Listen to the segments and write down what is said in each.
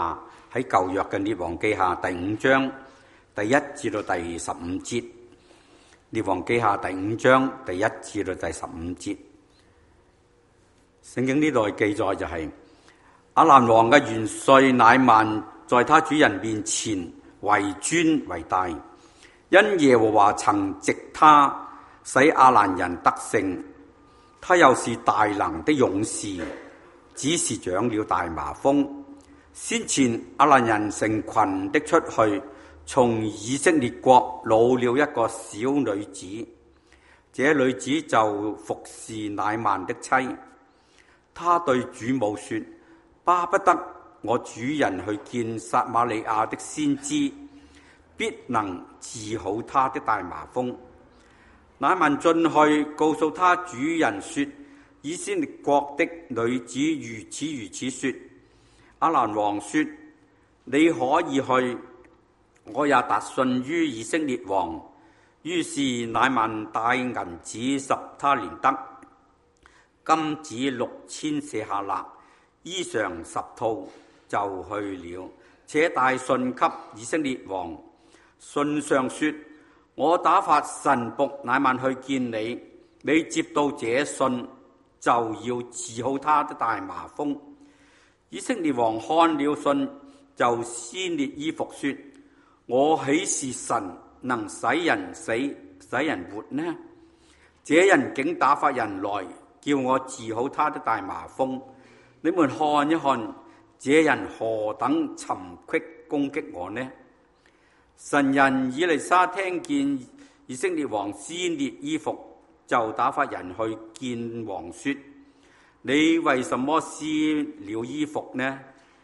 喺舊約嘅列王記下第5章第1至到第15節，列王記下第5章第1至到第15節，聖經呢度記載就係亞蘭王嘅元帥乃縵在他主人面前為尊為大，因耶和華曾藉他使亞蘭人得勝，他又是大能的勇士，只是長了大麻風。先前亞蘭人成群的出去，從以色列國擄了一個小女子，這女子就服侍乃縵的妻。他對主母說：巴不得我主人去見撒瑪利亞的先知，必能治好他的大麻風。乃縵進去告訴他主人說：以色列國的女子如此說。亞蘭王說：你可以去，我也達信於以色列王。於是乃縵帶銀子10他連得，金子6000舍客勒，衣裳10套，就去了，且帶信給以色列王。信上說：我打發臣僕乃縵去見你，你接到這信，就要治好他的大麻風。以色列王看了信，就撕裂衣服說：我豈是神能使人死使人活呢？這人竟打發人來叫我治好他的大麻風。你們看一看，這人何等尋隙攻擊我呢？神人以利沙聽見以色列王撕裂衣服，就打發人去見王說：你為什麼撕了衣服呢？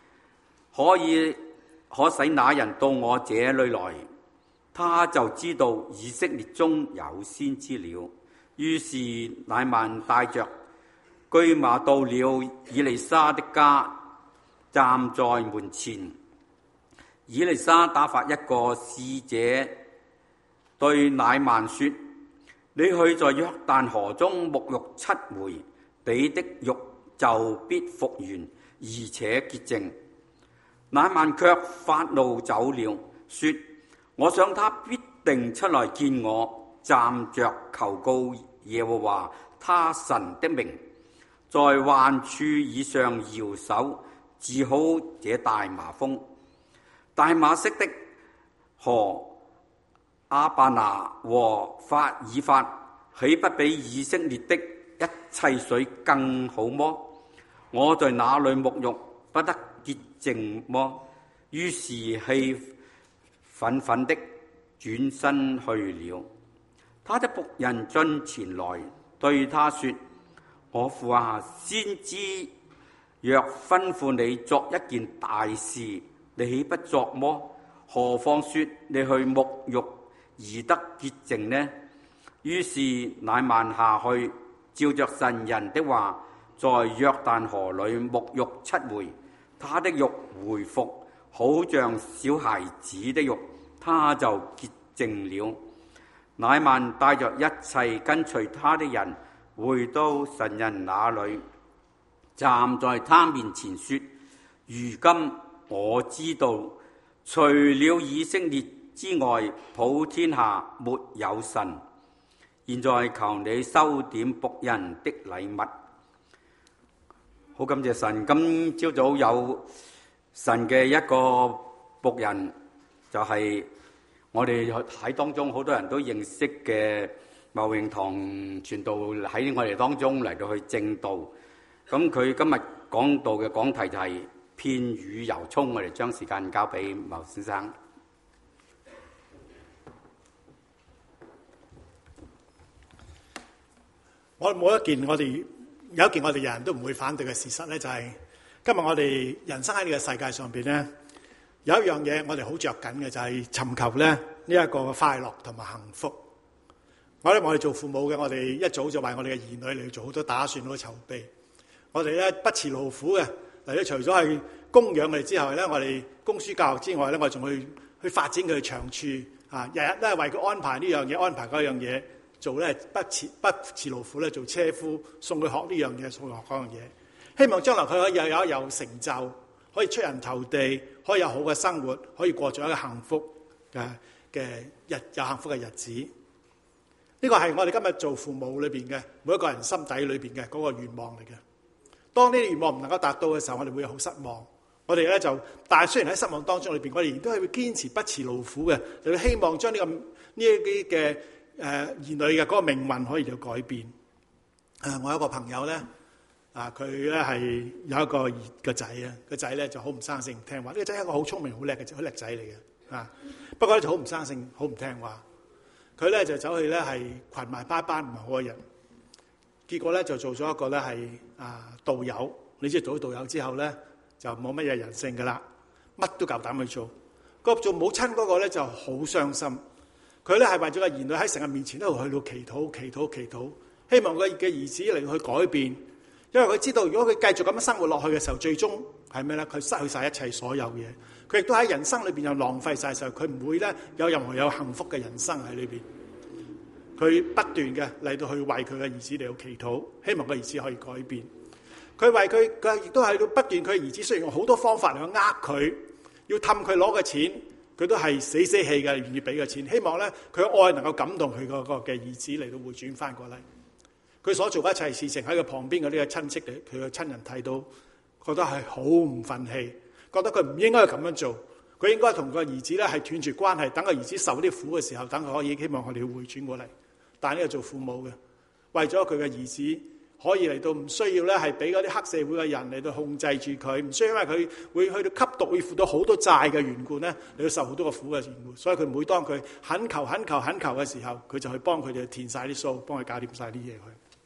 可使那人到我這裏來，他就知道以色列中有先知了。於是乃縵帶着車馬到了以利沙的家，站在門前。以利沙打發一個使者對乃縵說：你去在約旦河中沐浴7回，你的肉就必復原，而且潔淨。乃縵卻發怒走了，說：我想他必定出來見我，站着求告耶和華他神的名，在患處以上搖手治好這大麻風。大馬色的河亞巴拿和法爾法，豈不比以色列的一切水更好麼？我在那裏沐浴，不得潔淨麼？於是氣憤憤的轉身去了。他的僕人進前來對他說：我父啊，先知若吩咐你作一件大事，你豈不作麼？何況說你去沐浴而得潔淨呢？於是乃縵下去，照着神人的話，在約旦河裏沐浴7回，他的肉回復，好像小孩子的肉，他就潔淨了。乃縵帶着一切跟隨他的人回到神人那裏，站在他面前說：如今我知道，除了以色列之外，普天下沒有神。現在求你收點僕人的禮物。好感謝神，今朝早有神嘅一個僕人，就係我哋喺當中好多人都認識嘅茂榮堂傳道，喺我哋當中嚟到去證道。咁佢今日講道嘅講題就係片羽猶衷。我哋將時間交俾茂先生。 有一件我哋人人都唔會反對嘅事實咧，就係今日我哋人生喺呢個世界上邊咧，有一樣嘢我哋好着緊嘅，就係尋求咧呢一個快樂同埋幸福。我哋做父母嘅，我哋一早就為我哋嘅兒女嚟做好多打算，好多籌備。我哋咧不辭勞苦嘅嚟咧，除咗係供養佢哋之後咧，我哋供書教育之外咧，我哋仲去發展佢嘅長處啊！日日都係為佢安排呢樣嘢，安排嗰樣嘢。做咧不辭勞苦咧，做車夫送佢學呢樣嘢，送佢學嗰樣嘢，希望將來佢可以有成就， 可以出人頭地，可以有好嘅生活，可以過咗一個幸福有幸福嘅日子。呢個係我哋今日做父母裏邊嘅每一個人心底裏邊嘅嗰個願望嚟嘅。當呢啲願望唔能夠達到嘅時候，我哋會好失望。我哋咧但係雖然喺失望當中裏邊，我哋亦都係會堅持不辭勞苦嘅，就希望將呢一啲嘅兒女嘅嗰個命運可以有改變。我有一個朋友咧，佢咧係有一個仔啊，個仔咧就好唔生性唔聽話。呢個仔係一個好聰明好叻嘅好叻仔嚟嘅，不過咧就好唔生性，好唔聽話。佢咧就走去咧係群埋班唔好嘅人，結果咧就做咗一個咧係導遊。你知做咗導遊之後咧就冇乜嘢人性噶啦，乜都夠膽去做。做母親嗰個咧就好傷心。佢咧係為咗個兒女喺神嘅面前一路去到祈禱，希望佢嘅兒子嚟去改變。因為佢知道如果佢繼續咁樣生活落去嘅時候，最終係咩咧？佢失去晒一切所有嘢。佢亦都喺人生裏邊又浪費晒時候，佢唔會咧有任何有幸福嘅人生喺裏邊。佢不斷嘅嚟到去為佢嘅兒子嚟到祈禱，希望個兒子可以改變。佢為佢亦都喺度不斷，佢兒子雖然用好多方法嚟去佢，要氹佢攞嘅錢，佢都係死氣嘅願意俾嘅錢，希望咧佢嘅愛能夠感動佢個嘅兒子嚟到回轉翻過嚟。佢所做嘅一切事情喺佢旁邊嘅呢個親戚佢嘅親人睇到，覺得係好唔忿氣，覺得佢唔應該咁樣做，佢應該同個兒子咧係斷絕關係，等個兒子受啲苦嘅時候，等佢可以希望佢哋回轉過嚟。但係呢個做父母嘅，為咗佢嘅兒子可以嚟到唔需要咧係俾嗰啲黑社會嘅人嚟到控制住佢，唔需要因為佢會去到吸毒，會負到好多債嘅緣故咧，嚟到受好多個苦嘅緣故。所以佢每當佢懇求嘅時候，佢就去幫佢哋填晒啲數，幫佢搞掂晒啲嘢去。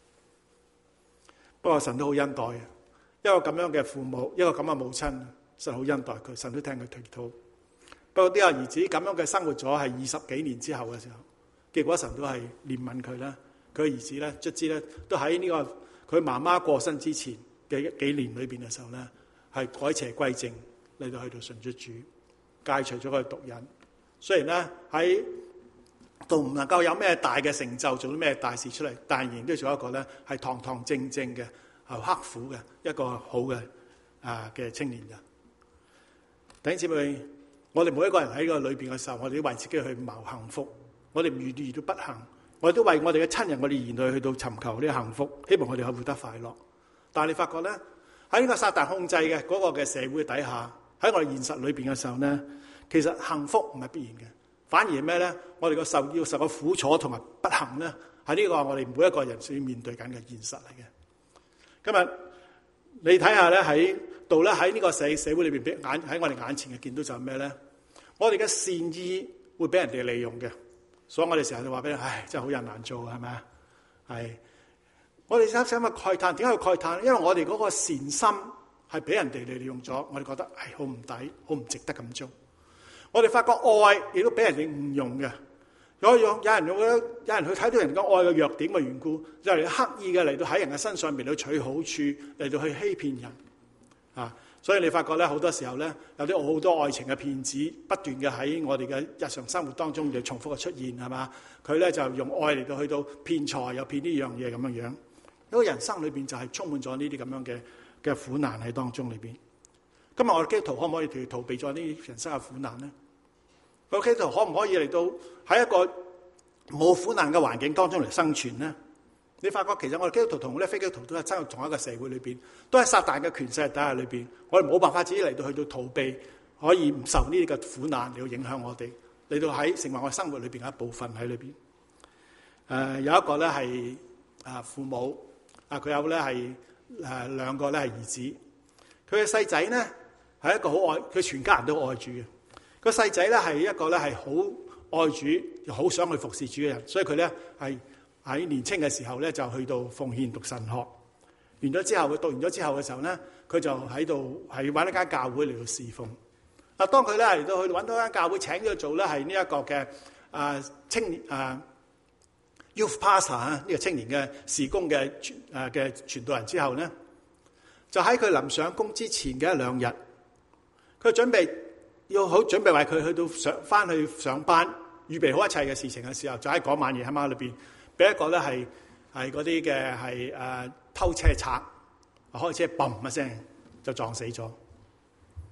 不過神都好恩待嘅，一個咁樣嘅父母，一個咁嘅母親，神好恩待佢，神都聽佢祈禱。不過呢個兒子咁樣嘅生活咗係20幾年之後嘅時候，結果神都係憐憫佢啦。佢嘅兒子咧，卒之咧都喺呢個佢媽媽過身之前嘅幾年裏邊嘅時候咧，係改邪歸正嚟到去到順咗主，戒除咗佢毒癮。雖然咧喺都唔能夠有咩大嘅成就，做啲咩大事出嚟，但仍然都做一個咧係堂堂正正嘅、刻苦嘅一個好嘅嘅青年人。弟兄姊妹，我哋每一個人喺個裏邊嘅時候，我哋都為自己去謀幸福。我哋唔遇到不幸，我哋都為我哋嘅親人、我哋兒女去到尋求呢個幸福，希望我哋可以活得快樂。但係你發覺咧，喺呢個撒旦控制嘅嗰個嘅社會底下，喺我哋現實裏邊嘅時候咧，其實幸福唔係必然嘅。反而係咩咧？我哋要受個苦楚同埋不幸咧，係呢個我哋每一個人需要面對緊嘅現實嚟嘅。今日你睇下咧喺度咧喺呢個社會裏邊，喺我哋眼前嘅見到就係咩咧？我哋嘅善意會俾人哋利用嘅，所以我哋成日就話俾你，唉，真係好人難做，係咪啊？係我哋想咪慨嘆，點解要慨嘆？因為我哋嗰個善心係俾人哋利用咗，我哋覺得係好唔抵，好唔值得咁做。我哋發覺愛亦都俾人哋誤用嘅，有人去睇到人嘅愛嘅弱點嘅緣故，就係刻意嘅嚟到喺人嘅身上邊去取好處，嚟到去欺騙人啊！所以你發覺咧，好多時候咧，有啲好多愛情嘅騙子不斷嘅喺我哋嘅日常生活當中就重複嘅出現，係嘛？佢咧就用愛嚟到去到騙財又騙呢樣嘢咁樣樣。因為人生裏邊就係充滿咗呢啲咁樣嘅苦難喺當中裏邊。今日我哋基督徒可唔可以逃避咗呢啲人生嘅苦難呢？我哋基督徒可唔可以嚟到喺一個冇苦難嘅環境當中嚟生存呢？你發覺其實我哋基督徒同咧非基督徒都係生活同一個社會裏邊，都係撒旦嘅權勢底下裏邊，我哋冇辦法自己嚟到去到逃避，可以唔受呢啲嘅苦難嚟到影響我哋，嚟到喺成為我哋生活裏邊嘅一部分喺裏邊。有一個咧係父母佢有咧係兩個咧係兒子，佢嘅細仔咧係一個好愛，佢全家人都愛主嘅。個細仔咧係一個咧係好愛主，又好想去服侍主嘅人，所以佢咧係喺年青嘅時候咧就去到奉獻讀神學，完咗之後佢讀完咗之後嘅時候咧，佢就喺度係揾一間教會嚟到侍奉。當佢咧嚟到去揾到間教會請佢做咧係呢一個嘅青年youth pastor 呢個青年嘅事工嘅嘅傳道人之後咧，就喺佢臨上工之前嘅1-2日，佢準備為佢去到翻去上班，預備好一切嘅事情嘅時候，就喺嗰晚夜黑媽裏邊，俾一個咧係嗰啲嘅係偷車賊開車嘣一聲就撞死咗。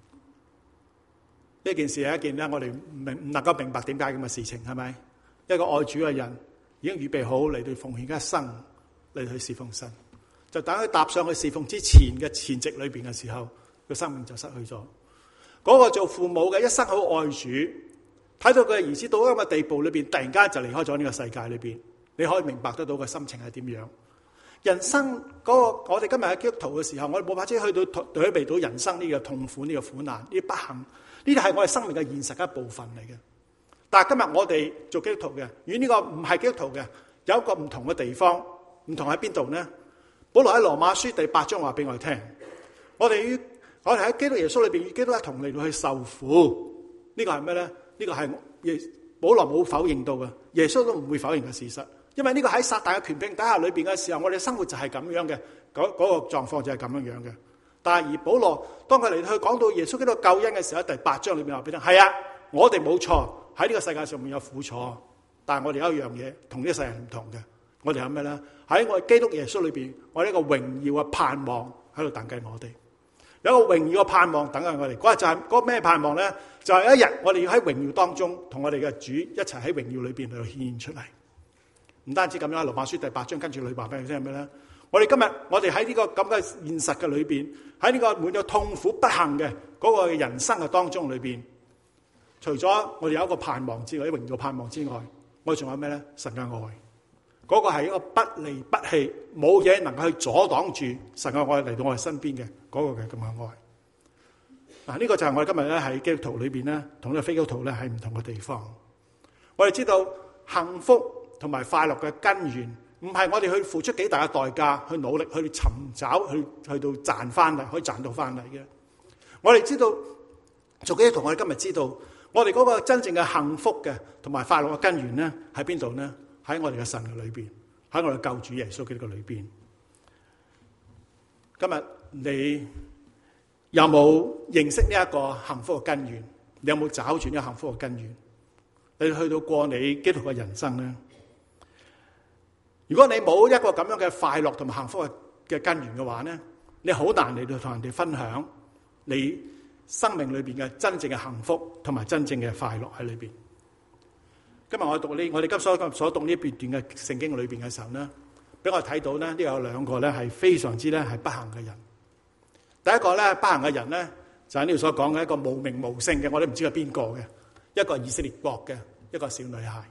呢件事係一件咧，我哋唔能夠明白點解咁嘅事情，係咪？一個愛主嘅人已經預備好嚟到奉獻一生嚟去侍奉神，就等佢踏上去侍奉之前嘅前夕裏邊嘅時候，佢生命就失去咗。嗰個做父母嘅一生好愛主，睇到佢嘅兒子到咁嘅地步裏邊，突然間就離開咗呢個世界裏邊，你可以明白得到佢心情係點樣。人生嗰個我哋今日喺基督徒嘅時候，我哋冇法子去到對比到人生呢個痛苦、呢個苦難、呢啲不幸，呢啲係我哋生命嘅現實嘅一部分嚟嘅。但係今日我哋做基督徒嘅，與呢個唔係基督徒嘅，有一個唔同嘅地方，唔同喺邊度呢？保羅喺羅馬書第8章話俾我哋聽，我哋喺基督耶穌裏邊與基督一同嚟到去受苦，呢個係咩呢？呢個係保羅冇否認到嘅，耶穌都唔會否認嘅事實。因為呢個喺撒旦嘅權柄底下裏邊嘅時候，我哋生活就係咁樣嘅，嗰個狀況就係咁樣嘅。但係而保羅當佢嚟去講到耶穌基督救恩嘅時候，喺第8章裏邊話俾你聽，係啊，我哋冇錯喺呢個世界上面有苦楚，但係我哋有一樣嘢同呢個世人唔同嘅，我哋係咩咧？喺我哋基督耶穌裏邊，我哋一個榮耀嘅盼望喺度等緊我哋，有一個榮耀嘅盼望等緊我哋。嗰日就係嗰個咩盼望咧？就係一日我哋要喺榮耀當中同我哋嘅主一齊喺榮耀裏邊去顯現出嚟。唔單止咁樣，羅馬書第8章跟住裏話俾你聽係咩咧？我哋今日我哋喺呢個咁嘅現實嘅裏邊，喺呢個滿有痛苦不幸嘅嗰個人生嘅當中裏邊，除咗我哋有一個盼望之外，啲榮耀盼望之外，我哋仲有咩咧？神嘅愛，嗰個係一個不離不棄，冇嘢能夠去阻擋住神嘅愛嚟到我哋身邊嘅嗰個嘅咁嘅愛。嗱，呢個就係我哋今日咧喺基督徒裏邊咧，同呢個非基督徒咧喺唔同嘅地方。我哋知道幸福同埋快樂嘅根源，唔係我哋去付出幾大嘅代價，去努力去尋找，去到賺翻嚟，可以賺到翻嚟嘅。我哋知道做基督徒，我哋今日知道，我哋嗰個真正嘅幸福嘅同埋快樂嘅根源咧，喺邊度呢？喺我哋嘅神嘅裏邊，喺我哋救主耶穌基督嘅裏邊。今日你有冇認識呢一個幸福嘅根源？你有冇找住呢個幸福嘅根源？你去到過你基督嘅人生咧？如果你冇一個咁樣嘅快樂同埋幸福嘅根源嘅話咧，你好難嚟到同人哋分享你生命裏邊嘅真正嘅幸福同埋真正嘅快樂喺裏邊。今日我哋今所讀呢一段嘅聖經裏邊嘅時候咧，俾我睇到咧，呢有兩個咧係非常之咧係不幸嘅人。第一個咧不幸嘅人咧就係呢度所講嘅一個無名無姓嘅，我哋唔知係邊個嘅，一個以色列國嘅一個小女孩，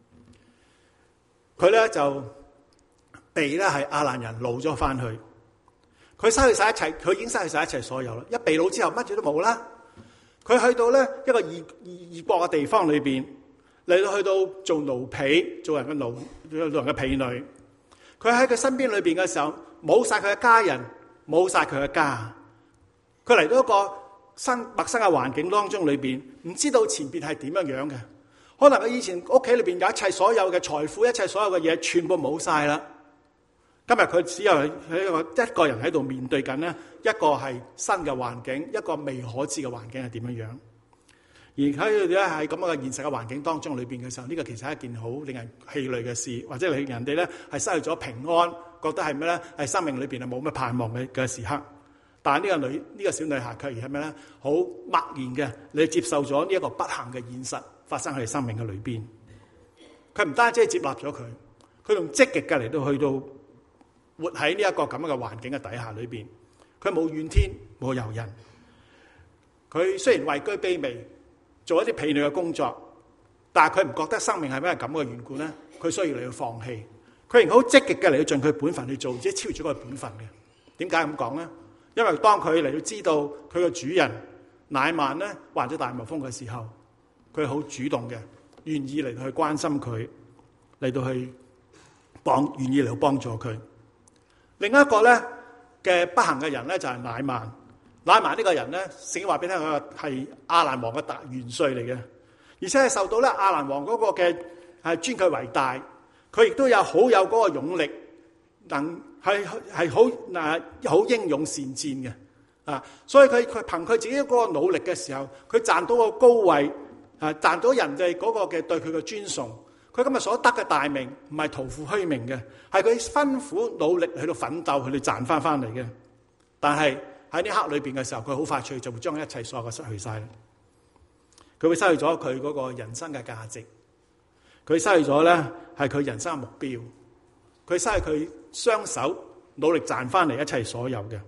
佢咧就被咧係亞蘭人擄咗翻去，佢失去晒一切，佢已經失去晒一切所有啦。一被擄之後，乜嘢都冇啦。佢去到咧一個異國嘅地方裏邊，嚟到去到做奴婢，做人嘅奴，做人嘅婢女。佢喺佢身邊裏邊嘅時候，冇晒佢嘅家人，冇晒佢嘅家。佢嚟到一個陌生嘅環境當中裏邊，唔知道前邊係點樣樣嘅。可能佢以前屋企裏邊有一切所有嘅財富，一切所有嘅嘢，全部冇晒啦。今日佢只有一個人喺度面對緊呢一個係新嘅環境，一個未可知嘅環境係點樣樣。而喺咧喺咁嘅現實嘅環境當中裏邊嘅時候，呢個其實係一件好令人氣餒嘅事，或者令人哋咧係失去咗平安，覺得係咩咧？係生命裏邊係冇乜盼望嘅時刻。但係呢個小女孩卻而係咩咧？好默然嘅，你接受咗呢一個不幸嘅現實發生喺生命嘅裏邊。佢唔單止係接納咗佢，佢仲積極嘅嚟到去到活喺呢一個咁樣嘅環境嘅底下裏邊。佢冇怨天冇尤人，佢雖然位居卑微，做一啲婢女嘅工作，但係佢唔覺得生命係咩咁嘅緣故咧？佢需要嚟到放棄，佢仍好積極嘅嚟到盡佢本分去做，即係超越咗佢本分嘅。點解咁講咧？因為當佢嚟到知道佢嘅主人乃縵咧患咗大麻風嘅時候，佢好主動嘅，願意嚟到去關心佢，嚟到去願意嚟到幫助佢。另一個咧嘅不幸嘅人咧就係乃縵。乃縵呢個人咧，聖經話俾你聽，佢係亞蘭王嘅元帥嚟嘅，而且係受到咧亞蘭王嗰個嘅係尊佢為大，佢亦都有好有嗰個勇力，係好英勇善戰嘅啊！所以佢憑佢自己嗰個努力嘅時候，佢賺到個高位啊，賺到人哋嗰個嘅對佢嘅尊崇。佢今日所得嘅大名唔係徒負虛名嘅，係佢辛苦努力去到奮鬥，去到賺翻嚟嘅。但係喺呢刻裏邊嘅時候，佢好快脆就會將一切所有嘅失去晒。 佢會失去咗佢嗰個人生嘅價值，佢失去咗咧係佢人生嘅目標，佢失去佢雙手努力賺翻嚟一切所有嘅。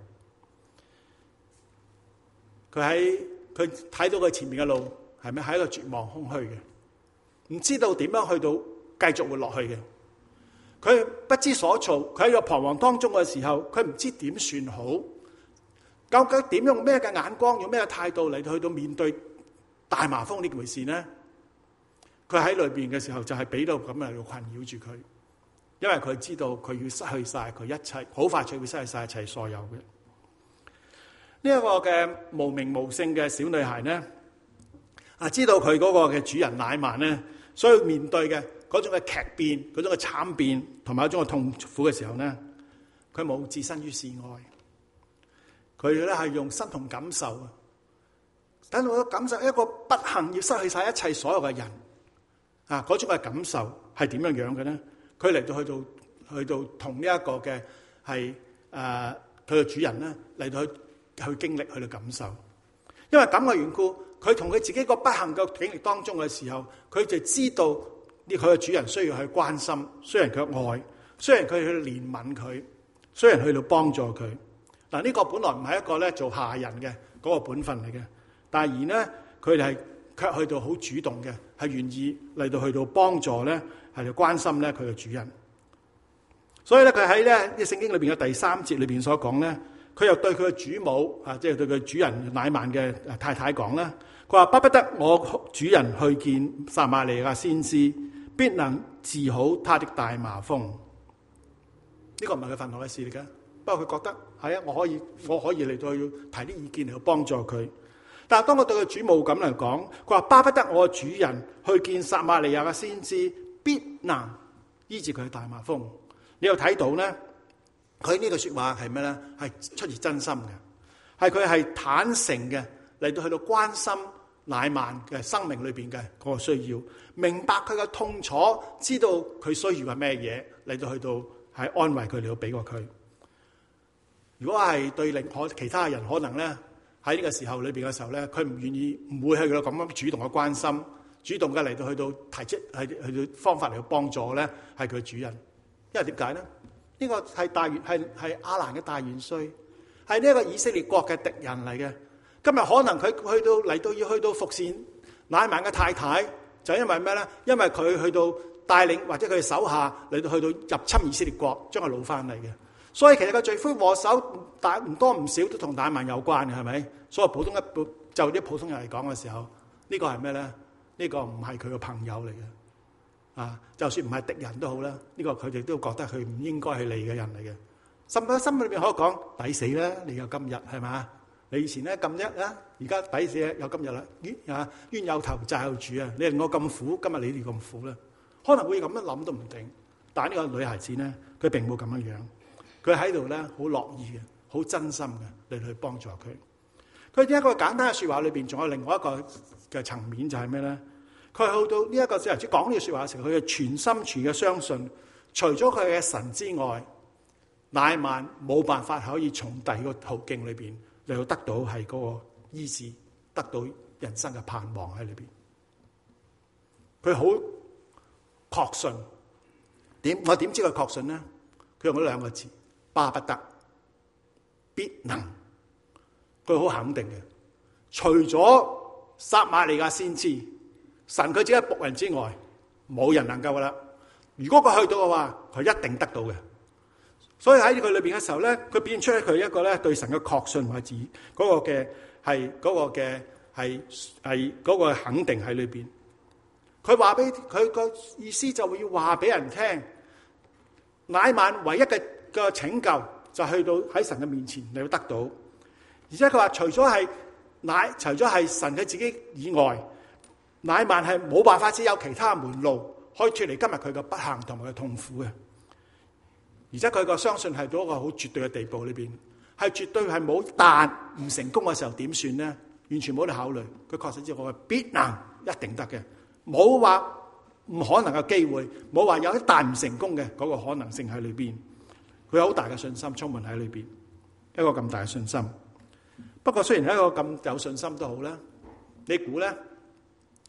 佢睇到佢前面嘅路係咪喺一個絕望空虛嘅，唔知道點樣去到繼續活落去嘅。佢不知所措，佢喺個彷徨當中嘅時候，佢唔知點算好，究竟點用咩嘅眼光，用咩嘅態度嚟去到面對大麻風呢回事呢？佢喺裏邊嘅時候就係俾到咁嚟困擾住佢，因為佢知道佢要失去晒佢一切，好快就會失去晒一切所有嘅。呢一個嘅無名無姓嘅小女孩呢，知道佢嗰個嘅主人乃縵呢，所以面對嘅嗰種嘅劇變、嗰種嘅慘變同埋一種嘅痛苦嘅時候呢，佢冇置身於事外，佢咧係用身同感受啊，等我感受一個不幸要失去晒一切所有嘅人啊，嗰種嘅感受係點樣樣嘅呢？佢嚟到去到同呢一個嘅係佢嘅主人呢嚟到去經歷，去到感受，因為咁嘅緣故，佢同佢自己個不幸嘅經歷當中嘅時候，佢就知道呢佢嘅主人需要去關心，雖然佢愛，雖然佢去憐憫佢，雖然去到幫助佢。嗱，呢個本來唔係一個咧做下人嘅嗰個本分嚟嘅，但係而呢佢哋係卻去到好主動嘅，係願意嚟到去到幫助咧，係去關心咧佢嘅主人。所以咧佢喺咧呢聖經裏邊嘅第3節裏邊所講咧，佢又對佢嘅主母啊，即係對佢主人乃縵嘅太太講啦。佢話：巴不得我主人去見撒瑪利亞先知，必能治好他的大麻風。呢個唔係佢憤怒嘅事嚟嘅，不過佢覺得係啊，我可以嚟到要提啲意見嚟到幫助佢。但係當我對佢主母咁嚟講，佢話：巴不得我主人去見撒瑪利亞嘅先知，必能醫治佢嘅大麻風。你又睇到咧？佢呢句說話係咩咧？係出自真心嘅，係佢係坦誠嘅嚟到去到關心乃縵嘅生命裏邊嘅嗰個需要，明白佢嘅痛楚，知道佢需要係咩嘢嚟到去到係安慰佢，嚟到俾過佢。如果係對其他人可能咧喺呢個時候裏邊嘅時候咧，佢唔願意，唔會去到咁樣主動嘅關心，主動嘅嚟到去到提出係去到方法嚟到幫助咧，係佢主人。因為點解咧？呢個係亞蘭嘅大元帥，係呢一個以色列國嘅敵人嚟嘅。今日可能佢要去到服侍乃縵嘅太太，就因為咩咧？因為佢去到帶領或者佢手下嚟到去到入侵以色列國，將佢擄翻嚟嘅。所以其實個罪魁禍首唔多唔少都同乃縵有關嘅，係咪？所以就啲普通人嚟講嘅時候，呢個係咩咧？呢個唔係佢個朋友嚟嘅。啊，就算唔係敵人都好啦，呢個佢哋都覺得佢唔應該係你嘅人嚟嘅。甚至心裏邊可以講抵死啦，你有今日係嘛？你以前咧咁一啊，而家抵死有今日啦。冤有頭債有主啊！你令我咁苦，今日你哋咁苦啦，可能會咁樣諗都唔定。但係呢個女孩子咧，佢並冇咁樣樣，佢喺度咧好樂意嘅，好真心嘅嚟去幫助佢。佢一個簡單嘅說話裏邊，仲有另外一個嘅層面就係咩咧？佢去到呢一個小孩子講呢句說話嘅時候，佢嘅全心全嘅相信，除咗佢嘅神之外，乃縵冇辦法可以從第二個途徑裏邊嚟到得到係嗰個醫治，得到人生嘅盼望喺裏邊。佢好確信，我點知佢確信呢？佢用咗2個字：巴不得，必能。佢好肯定嘅，除咗撒瑪利亞先知。神佢只係僕人之外，冇人能夠噶啦。如果佢去到嘅話，佢一定得到嘅。所以喺佢裏邊嘅時候咧，佢表現出佢一個咧對神嘅確信或者嗰個嘅係嗰個嘅係嗰個肯定喺裏邊。佢話俾佢個意思就會要話俾人聽，乃縵唯一嘅拯救就去到喺神嘅面前你要得到。而且佢話除咗係神佢自己以外，乃縵係冇辦法，只有其他門路可以脫離今日佢嘅不幸同埋佢嘅痛苦嘅。而且佢個相信係到一個好絕對嘅地步裏邊，係絕對係冇，但唔成功嘅時候點算呢？完全冇得考慮。佢確實知我係必能一定得嘅，冇話唔可能嘅機會，冇話有一但唔成功嘅嗰個可能性喺裏邊。佢有好大嘅信心充滿喺裏邊，一個咁大嘅信心。不過雖然係一個咁有信心都好啦，你估咧？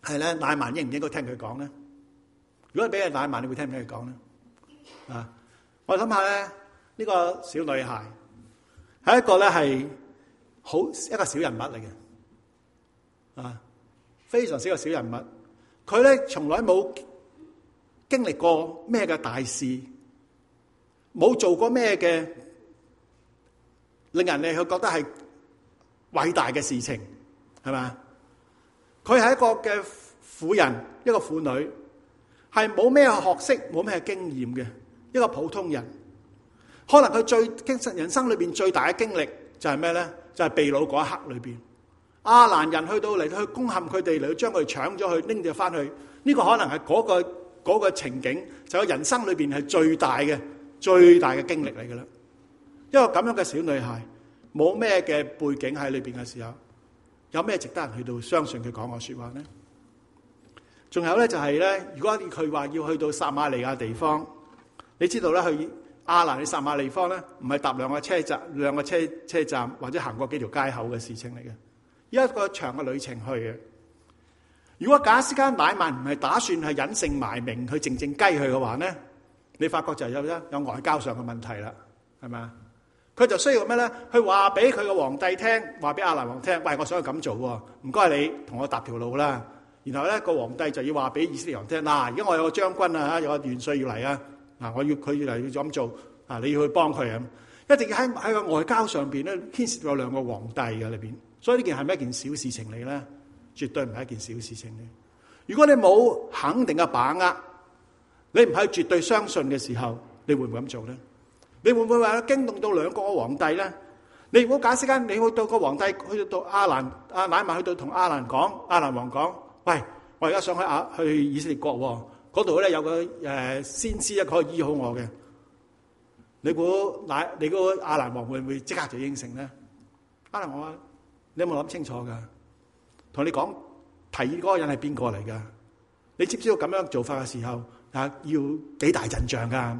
係咧，乃縵應唔應該聽佢講咧？如果俾人乃縵，你會聽唔聽佢講咧？啊，我諗下咧，呢個小女孩係一個咧係好一個小人物嚟嘅，啊，非常之一個小人物。佢咧從來冇經歷過咩嘅大事，冇做過咩嘅令人哋去覺得係偉大嘅事情，係嘛？佢係一個嘅婦人，一個婦女。係冇咩學識，冇咩經驗嘅一個普通人。可能佢人生裏邊最大嘅經歷就係咩咧？就係被擄嗰一刻裏邊，亞蘭人去到嚟去攻陷佢哋，嚟去將佢搶咗去，拎咗翻去。呢個可能係嗰個情景，就係人生裏邊係最大嘅經歷嚟噶啦。一個咁樣嘅小女孩，冇咩嘅背景喺裏邊嘅時候，有咩值得人去到相信佢講嘅說話呢？仲有咧就係咧，如果佢話要去到撒瑪利亞地方，你知道咧，去亞蘭去撒瑪利方咧，唔係搭兩個車站或者行過幾條街口嘅事情嚟嘅，一個長嘅旅程去嘅。如果假使間乃縵唔係打算係隱姓埋名去靜靜雞去嘅話咧，你發覺就有外交上嘅問題啦，係咪啊？佢就需要咩咧？去話俾佢嘅皇帝聽，話俾亞蘭王聽，喂，我想去咁做喎，唔該你同我搭條路啦。然後咧，個皇帝就要話俾以色列人聽，嗱，而家我有個將軍啊，有個元帥要嚟啊，嗱，我要佢要嚟要咁做，啊，你要去幫佢啊，一定要喺個外交上邊咧，牽涉到兩個皇帝嘅裏邊，所以呢件係咪一件小事情嚟咧？絕對唔係一件小事情嚟。如果你冇肯定嘅把握，你唔係絕對相信嘅時候，你會唔會咁做咧？你會唔會話驚動到兩個皇帝咧？你如果假設間你去到個皇帝，去到乃縵去到同亞蘭王講。喂，我而家想去以色列國喎，嗰度咧有個先知可以醫好我嘅。你估亞蘭王會唔會即刻就應承咧？亞蘭王話：你有冇諗清楚㗎？同你講提議嗰個人係邊個嚟㗎？你知唔知道咁樣做法嘅時候要幾大陣仗㗎？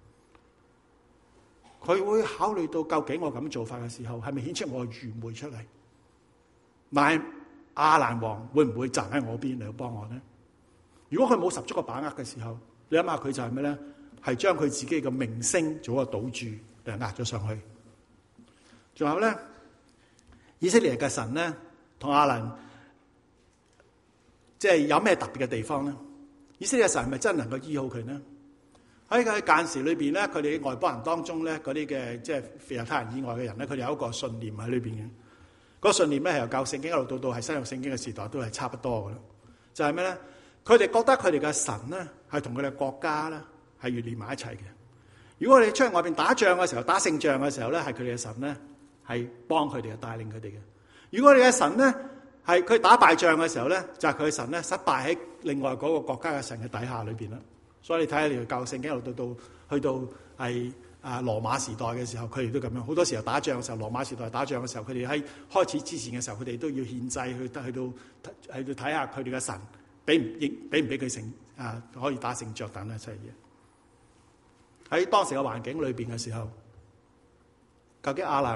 佢會考慮到究竟我咁做法嘅時候係咪顯出我嘅愚昧出嚟？亞蘭王會唔會站喺我邊嚟幫我呢？如果佢冇十足嘅把握嘅時候，你諗下佢就係咩咧？係將佢自己嘅名聲做個賭注嚟壓咗上去。仲有咧，以色列嘅神咧同亞蘭即係有咩特別嘅地方咧？以色列嘅神係咪真能夠醫好佢呢？喺佢間時裏邊咧，佢哋外邦人當中咧，嗰啲嘅即係猶太人以外嘅人咧，佢哋有一個信念喺裏邊嘅。嗰個信念咧係由舊聖經一路到係新約聖經嘅時代都係差不多嘅啦。就係咩咧？佢哋覺得佢哋嘅神咧係同佢哋國家咧係要連埋一齊嘅。如果我哋出去外邊打仗嘅時候，打勝仗嘅時候咧，係佢哋嘅神咧係幫佢哋嘅，帶領佢哋嘅。如果你嘅神咧係佢打敗仗嘅時候咧，就係佢嘅神咧失敗喺另外嗰個國家嘅神嘅底下裏邊啦。所以你睇下你舊聖經一路去到係羅馬時代嘅時候，佢哋都咁樣。好多時候打仗嘅時候，羅馬時代打仗嘅時候，佢哋喺開始之前嘅時候，佢哋都要獻祭去到睇下佢哋嘅神俾唔俾佢可以打勝仗等一切嘢。喺當時嘅環境裏邊嘅時候，究竟亞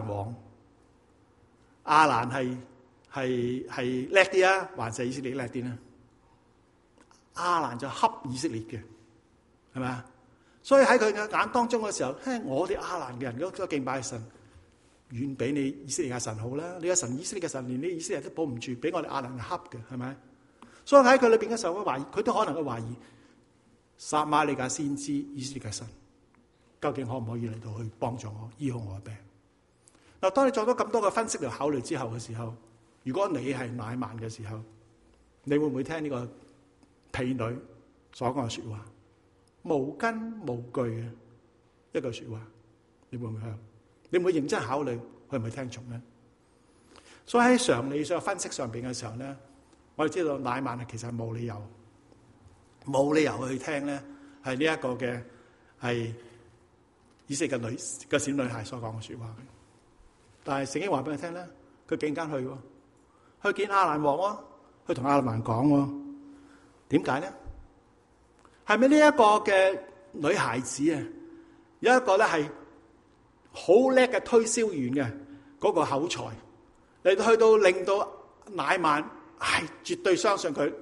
蘭係叻啲啊，還是以色列叻啲呢？亞蘭就恰以色列嘅，係咪啊？所以喺佢嘅眼當中嘅時候，我哋亞蘭嘅人嗰敬拜神，遠比你以色列嘅神好啦。你嘅神以色列嘅神，連你以色列都保唔住，俾我哋亞蘭恰嘅，係咪？所以喺佢裏邊嘅時候，佢都可能會懷疑撒瑪利亞先知以色列嘅神，究竟可唔可以嚟到去幫助我醫好我嘅病？嗱，當你做咗咁多嘅分析同考慮之後嘅時候，如果你係乃縵嘅時候，你會唔會聽呢個婢女所講嘅說話？無根無據嘅一句說話，你會唔會向？你會唔會認真考慮去唔去聽從呢？所以喺常理上分析上邊嘅時候咧，我哋知道乃縵其實係冇理由去聽咧，係呢一個嘅係以色列嘅小女孩所講嘅說話。但係聖經話俾佢聽咧，佢竟然去見亞蘭王，去同亞蘭王講，點解咧？係咪呢一個嘅女孩子啊，有一個咧係好叻嘅推銷員嘅嗰個口才嚟到去到令到乃縵係絕對相信佢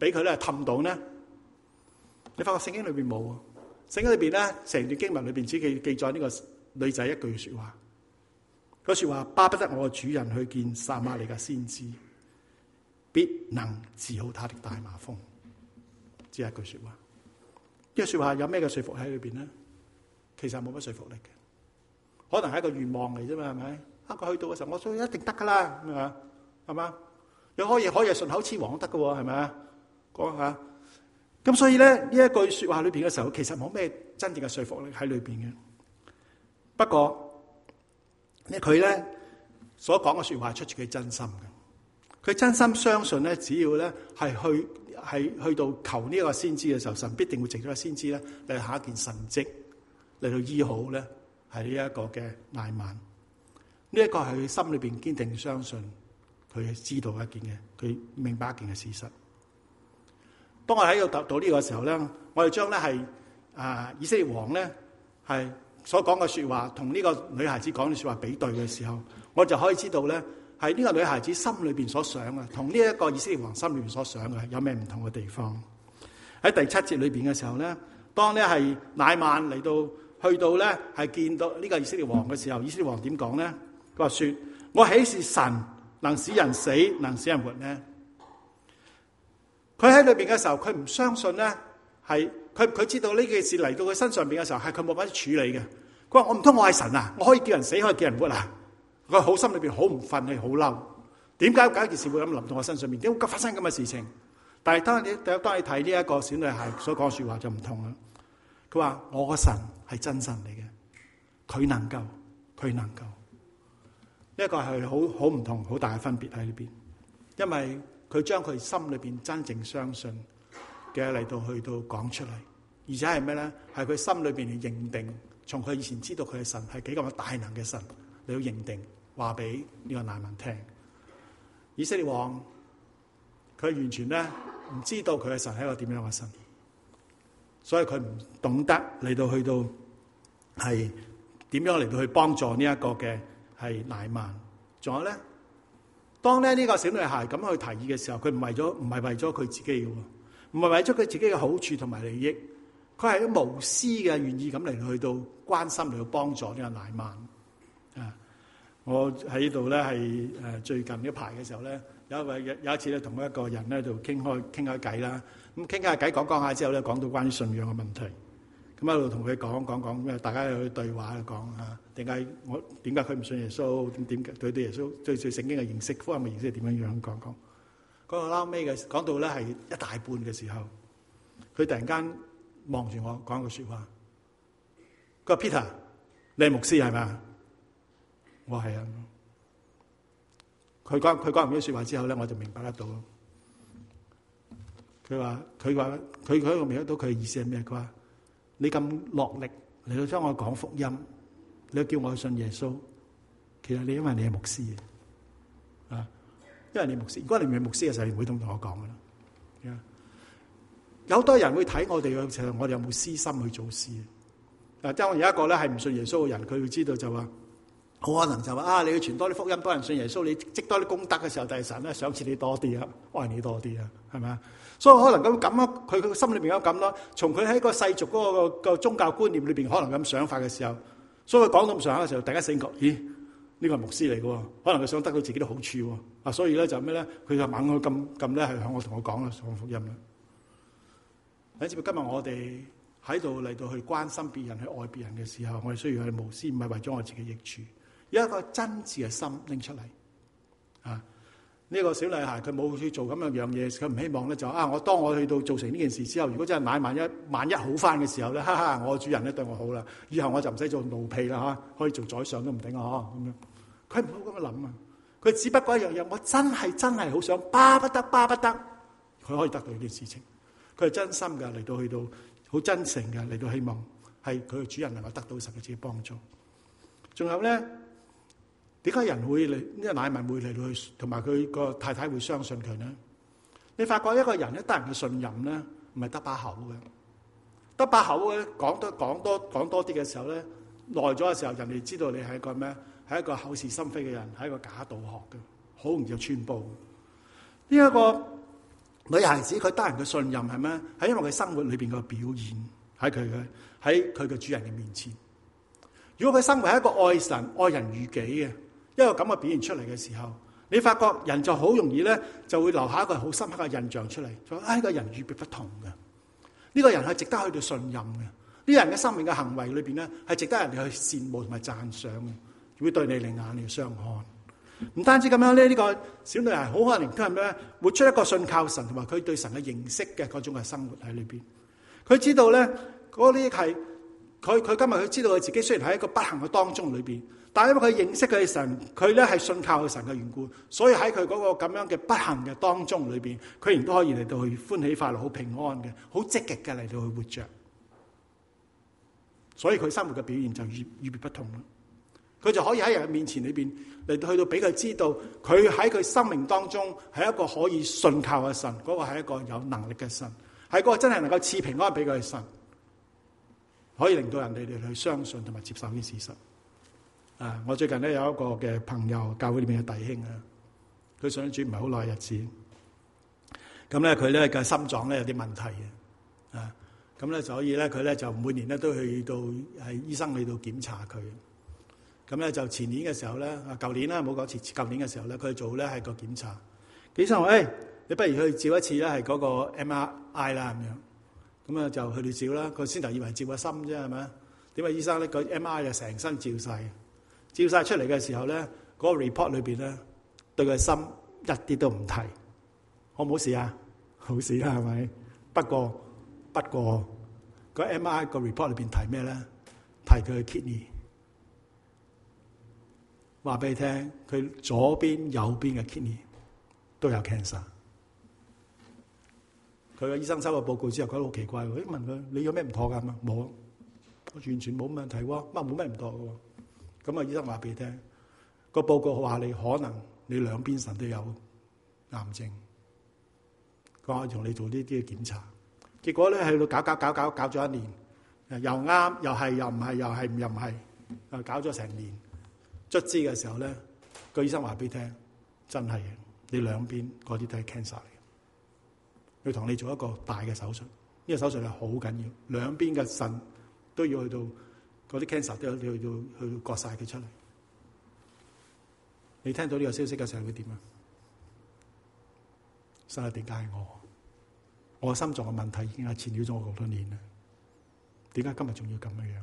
俾佢咧氹到呢？你發覺聖經裏邊冇啊！聖經裏邊咧，成段經文裏邊只記載呢個女仔一句說話。嗰說話，巴不得我主人去見撒瑪利亞先知，必能治好他的大麻風。只係一句說話。呢個說話有咩嘅說服喺裏邊咧？其實冇乜說服力嘅，可能係一個願望嚟啫嘛，係咪？佢去到嘅時候，我所以一定得噶啦，係嘛？又可以順口雌黃得噶，係咪啊？講下。咁所以咧，呢一句說話裏邊嘅時候，其實冇咩真正嘅說服力喺裏邊嘅。不過咧，佢咧所講嘅說話係出自佢真心嘅。佢真心相信咧，只要咧係去到求呢一個先知嘅時候，神必定會藉咗個先知咧嚟下一件神蹟嚟到醫好咧，係呢一個嘅乃縵。呢一個係佢心裏邊堅定相信，佢知道一件嘅，佢明白一件嘅事實。當我喺度讀到呢個時候咧，我哋將咧係以色列王咧係所講嘅說話，同呢個女孩子講嘅說話比對嘅時候，我就可以知道咧係呢個女孩子心裏邊所想嘅，同呢一個以色列王心裏邊所想嘅有咩唔同嘅地方。喺第7節裏邊嘅時候咧，當咧係乃縵嚟到去到咧係見到呢個以色列王嘅時候，以色列王點講咧？佢話說：我豈是神能使人死，能使人活呢？佢喺裏邊嘅時候，佢唔相信咧，係佢知道呢件事嚟到佢身上邊嘅時候，係佢冇辦法處理嘅。佢話：我唔通我係神啊？我可以叫人死，可以叫人活啊？佢好心裏邊好唔忿氣，好嬲。點解搞一件事會咁臨到我身上面？點會發生咁嘅事情？但係當你睇呢一個小女孩所講嘅說話就唔同啦。佢話：我個神係真神嚟嘅，佢能夠。呢一個係好唔同，好大嘅分別喺呢邊，因為佢將佢心裏邊真正相信嘅嚟到去到講出嚟，而且係咩咧？係佢心裏邊嘅認定，從佢以前知道佢嘅神係幾咁大能嘅神，你要認定話俾呢個乃縵聽。以色列王佢完全咧唔知道佢嘅神係一個點樣嘅神，所以佢唔懂得嚟到去到係點樣嚟到去幫助呢一個嘅係乃縵。仲有咧，當咧呢個小女孩咁去提議嘅時候，佢唔係為咗佢自己嘅，唔係為咗佢自己嘅好處同埋利益，佢係無私嘅願意咁嚟去到關心嚟到幫助呢個乃縵。我喺呢度咧係最近一排嘅時候咧，有一次咧同一個人咧就傾下偈啦。咁傾下偈講下之後咧，講到關於信仰嘅問題。咁一路同佢講，大家有對話去講嚇。點解佢唔信耶穌？點解對耶穌對聖經嘅認識、福音嘅認識係點樣講？講到撈尾嘅，講到咧係一大半嘅時候，佢突然間望住我講句説話。佢話 Peter，你係牧師係咪啊？我係啊。佢講完呢句説話之後咧，我就明白得到。佢明白到佢嘅意思係咩？佢話你咁落力嚟到將我講福音，你叫我去信耶穌，其實你因為你係牧師啊，因為你牧師。如果你唔係牧師嘅時候，你唔會同我講噶啦。有好多人會睇我哋嘅時候，我哋有冇私心去做事啊？即係我有一個咧係唔信耶穌嘅人，佢會知道就話。好可能就話你要傳多啲福音，多人信耶穌，你積多啲功德嘅時候，第神咧賞賜你多啲啊，愛你多啲啊，係咪啊？所以可能咁咯，佢心裏邊有咁咯。從佢喺個世俗嗰個宗教觀念裏邊，可能咁想法嘅時候，所以佢講到咁上下嘅時候，大家醒覺，咦？呢個係牧師嚟嘅，可能佢想得到自己嘅好處啊，所以咧就咩咧？佢就猛去咁咧，係向我同我講啦，講福音啦。你知唔知今日我哋喺度嚟到去關心別人、去愛別人嘅時候，我哋需要係無私，唔係為咗我自己益處。有一個真摯嘅心拎出嚟啊！呢個小女孩佢冇去做咁樣嘢，佢唔希望咧就我當我去到做成呢件事之後，如果真係乃縵萬一好翻嘅時候咧，哈哈！我主人咧對我好啦，以後我就唔使做奴婢啦嚇，可以做宰相都唔定啊咁樣。佢唔好咁樣諗啊！佢只不過一樣嘢，我真係好想巴不得佢可以得到呢件事情。佢係真心嘅嚟到去到好真誠嘅嚟到希望係佢嘅主人能夠得到神嘅自己幫助。仲有咧。點解人會嚟？呢個乃縵會嚟到去，同埋佢個太太會相信佢呢？你發覺一個人咧得人嘅信任咧，唔係得把口嘅，得把口嘅講多啲嘅時候咧，耐咗嘅時候，人哋知道你係一個咩？係一個口是心非嘅人，係一個假道學嘅，好容易就穿煲。呢一個女孩子佢得人嘅信任係咩？係因為佢生活裏邊嘅表現喺佢嘅主人嘅面前。如果佢生活係一個愛神愛人如己嘅一個咁嘅表現出嚟嘅時候，你發覺人就好容易咧就會留下一個好深刻嘅印象出嚟，就呢個人與別不同嘅，呢個人係值得去到信任嘅，呢個人嘅生命嘅行為裏邊咧係值得人哋去羨慕同埋讚賞嘅，會對你另眼嚟相看。唔單止咁樣咧，呢個小女孩好可能都係咩？活出一個信靠神同埋佢對神嘅認識嘅嗰種嘅生活喺裏邊。佢知道咧，嗰啲係佢今日佢知道佢自己雖然喺一個不幸嘅當中裏邊，但係因為佢認識佢嘅神，佢咧係信靠佢神嘅緣故，所以喺佢嗰個咁樣嘅不幸嘅當中裏邊，佢仍都可以嚟到去歡喜快樂、好平安嘅、好積極嘅嚟到去活着。所以佢生活嘅表現就與別不同啦。佢就可以喺人嘅面前裏邊嚟到去到俾佢知道，佢喺佢生命當中係一個可以信靠嘅神，嗰個係一個有能力嘅神，係嗰個真係能夠賜平安俾佢嘅神，可以令到人哋去相信同埋接受呢啲事實。我最近咧有一個嘅朋友，教會裏面嘅弟兄啊，佢信主唔係好耐日子，咁咧佢咧嘅心臟咧有啲問題嘅，咁咧所以咧佢咧就每年咧都去到係醫生去到檢查佢。咁咧就前年嘅時候咧，舊年啦，唔好講前舊年嘅時候咧，佢做咧係個檢查。醫生話：你不如去照一次咧，係嗰個 MRI 啦咁樣。咁啊就去照啦。佢先頭以為照個心啫，係咪？點解醫生咧個 MRI 就成身照晒？照晒出嚟嘅時候咧，嗰個 report 裏邊咧對個心一啲都唔提。好唔好事啊？好事啦，係咪？不過個 MRI 個 report 裏邊提咩咧？提佢嘅 kidney。話俾你聽，佢左邊、右邊嘅 kidney 都有 cancer。佢個醫生收個報告之後，覺得好奇怪。問佢：你有咩唔妥㗎？冇，我完全冇問題喎，乜冇咩唔妥嘅喎。咁啊，醫生話俾你聽，個報告話你可能你兩邊腎都有癌症，佢話同你做呢啲嘅檢查。結果咧喺度搞咗一年，又啱又係又唔係又係又唔係，搞咗成年。卒之嘅時候咧，個醫生話俾你聽，真係你兩邊嗰啲都係 cancer 嚟嘅，要同你做一個大嘅手術。呢個手術係好緊要，兩邊嘅腎都要去到嗰啲 cancer 都要去割晒佢出嚟。你聽到呢個消息嘅時候會點啊？神啊，點解係我心臟嘅問題已經係纏繞咗我好多年啦，點解今日仲要咁樣？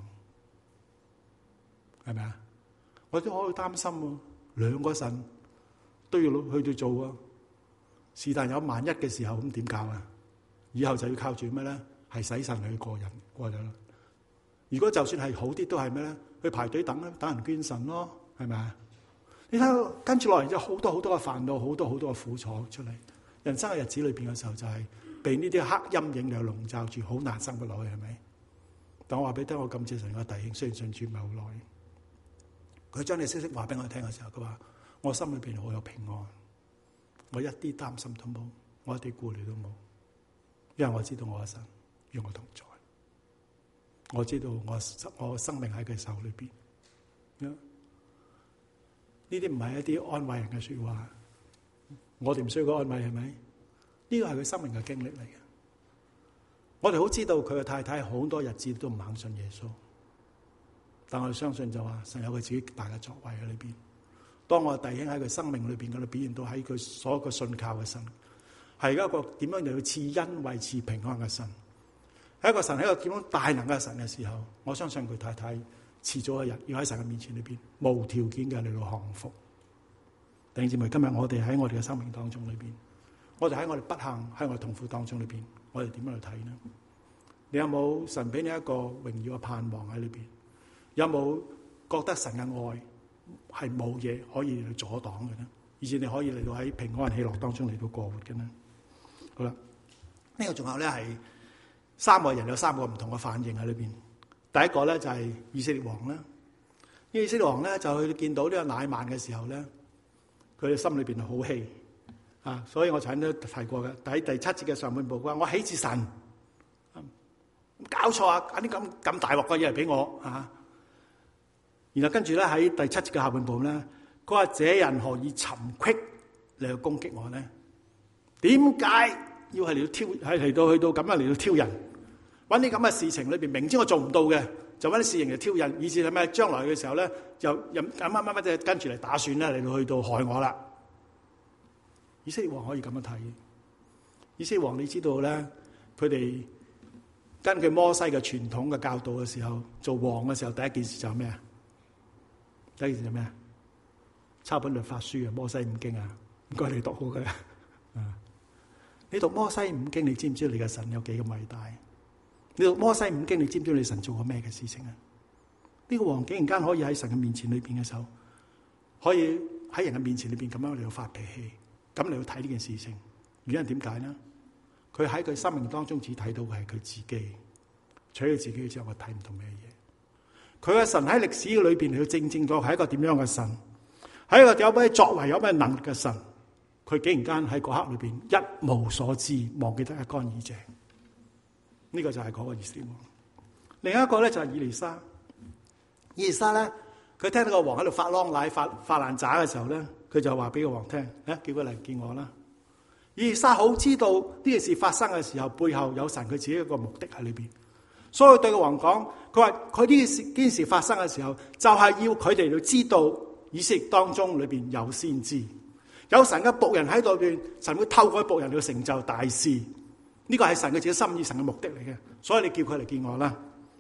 係咪啊？我都可以擔心喎，兩個腎都要去到做啊！是但有萬一嘅時候，咁點搞啊？以後就要靠住咩咧？係洗腎去過咗啦。如果就算係好啲，都係咩咧？去排隊等人捐腎咯，係咪啊？你睇跟住落嚟，有好多好多嘅煩惱，好多好多嘅苦楚出嚟。人生嘅日子裏邊嘅時候，就係被呢啲黑陰影嚟籠罩住，好難生活落去，係咪？但我話俾你聽，我感謝神嘅弟兄，雖然信主唔係好耐。佢將你消息話俾我聽嘅時候，佢話我心裏邊好有平安，我一啲擔心都冇，我一啲顧慮都冇，因為我知道我嘅神與我同在，我知道我生命喺佢手裏邊。呢啲唔係一啲安慰人嘅說話，我哋唔需要個安慰，係咪？呢個係佢生命嘅經歷嚟嘅。我哋好知道佢嘅太太好多日子都唔肯信耶穌。但我哋相信就話神有佢自己大嘅作為喺裏邊。當我弟兄喺佢生命裏邊嗰度表現到喺佢所有個信靠嘅神，係一個點樣嚟去賜恩惠、賜平安嘅神，係一個神，係一個點樣大能嘅神嘅時候，我相信佢太太遲早一日要喺神嘅面前裏邊無條件嘅嚟到降服。弟兄姊妹，今日我哋喺我哋嘅生命當中裏邊，我哋喺我哋不幸喺我哋痛苦當中裏邊，我哋點樣去睇呢？你有冇神俾你一個榮耀嘅盼望喺裏邊？有冇覺得神嘅愛係冇嘢可以去阻擋嘅呢？以至你可以嚟到喺平安喜樂當中嚟到過活嘅呢？好啦，呢個仲有咧係三個人有三個唔同嘅反應喺裏邊。第一個咧就係以色列王啦。以色列王咧就去見到呢個乃縵嘅時候咧，佢哋心裏邊好氣啊！所以我曾經都提過嘅，喺第七節嘅上半部話：我豈是神，搞錯啊！揀啲咁大鑊嘅嘢嚟俾我啊！然後跟住咧喺第七節嘅下半部咧，佢話：這人何以尋隙嚟攻擊我呢？點解要係嚟到去到咁樣嚟到挑人，揾啲咁嘅事情裏邊，明知我做唔到嘅，就揾啲事情嚟挑人，以至係咩？將來嘅時候咧，就乜即係跟住嚟打算咧，嚟到去到害我啦。以色列王可以咁樣睇。以色列王你知道咧，佢哋根據摩西嘅傳統嘅教導嘅時候，做王嘅時候，第一件事就係咩啊？第一件事係咩啊？抄本律法書啊，摩西五經啊，唔該你讀好嘅。你讀摩西五經，你知唔知道你嘅神有幾咁偉大？你讀摩西五經，你知唔知道你神做過咩嘅事情啊？呢個王竟然間可以喺神嘅面前裏邊嘅時候，可以喺人嘅面前裏邊咁樣嚟到發脾氣，咁嚟到睇呢件事情，原因點解呢？佢喺佢生命當中只睇到嘅係佢自己，除咗自己之後，我睇唔到咩嘢。佢嘅神喺歷史嘅裏邊嚟到正正咗係一個點樣嘅神，係一個有咩作為、有咩能力嘅神。佢竟然間喺嗰刻裏邊一無所知，忘記得一乾二淨。呢個就係嗰個意思。另一個咧就係以利沙。以利沙咧，佢聽到個王喺度發啷奶、發爛渣嘅時候咧，佢就話俾個王聽：叫佢嚟見我啦。以利沙好知道呢件事發生嘅時候，背後有神佢自己一個目的喺裏邊，所以對個王講：佢話佢呢件事發生嘅時候，就係要佢哋要知道以色列當中裏邊有先知。有神嘅僕人喺度邊，神會透過僕人去成就大事。呢個係神嘅自己心意，神嘅目的嚟嘅。所以你叫佢嚟見我啦。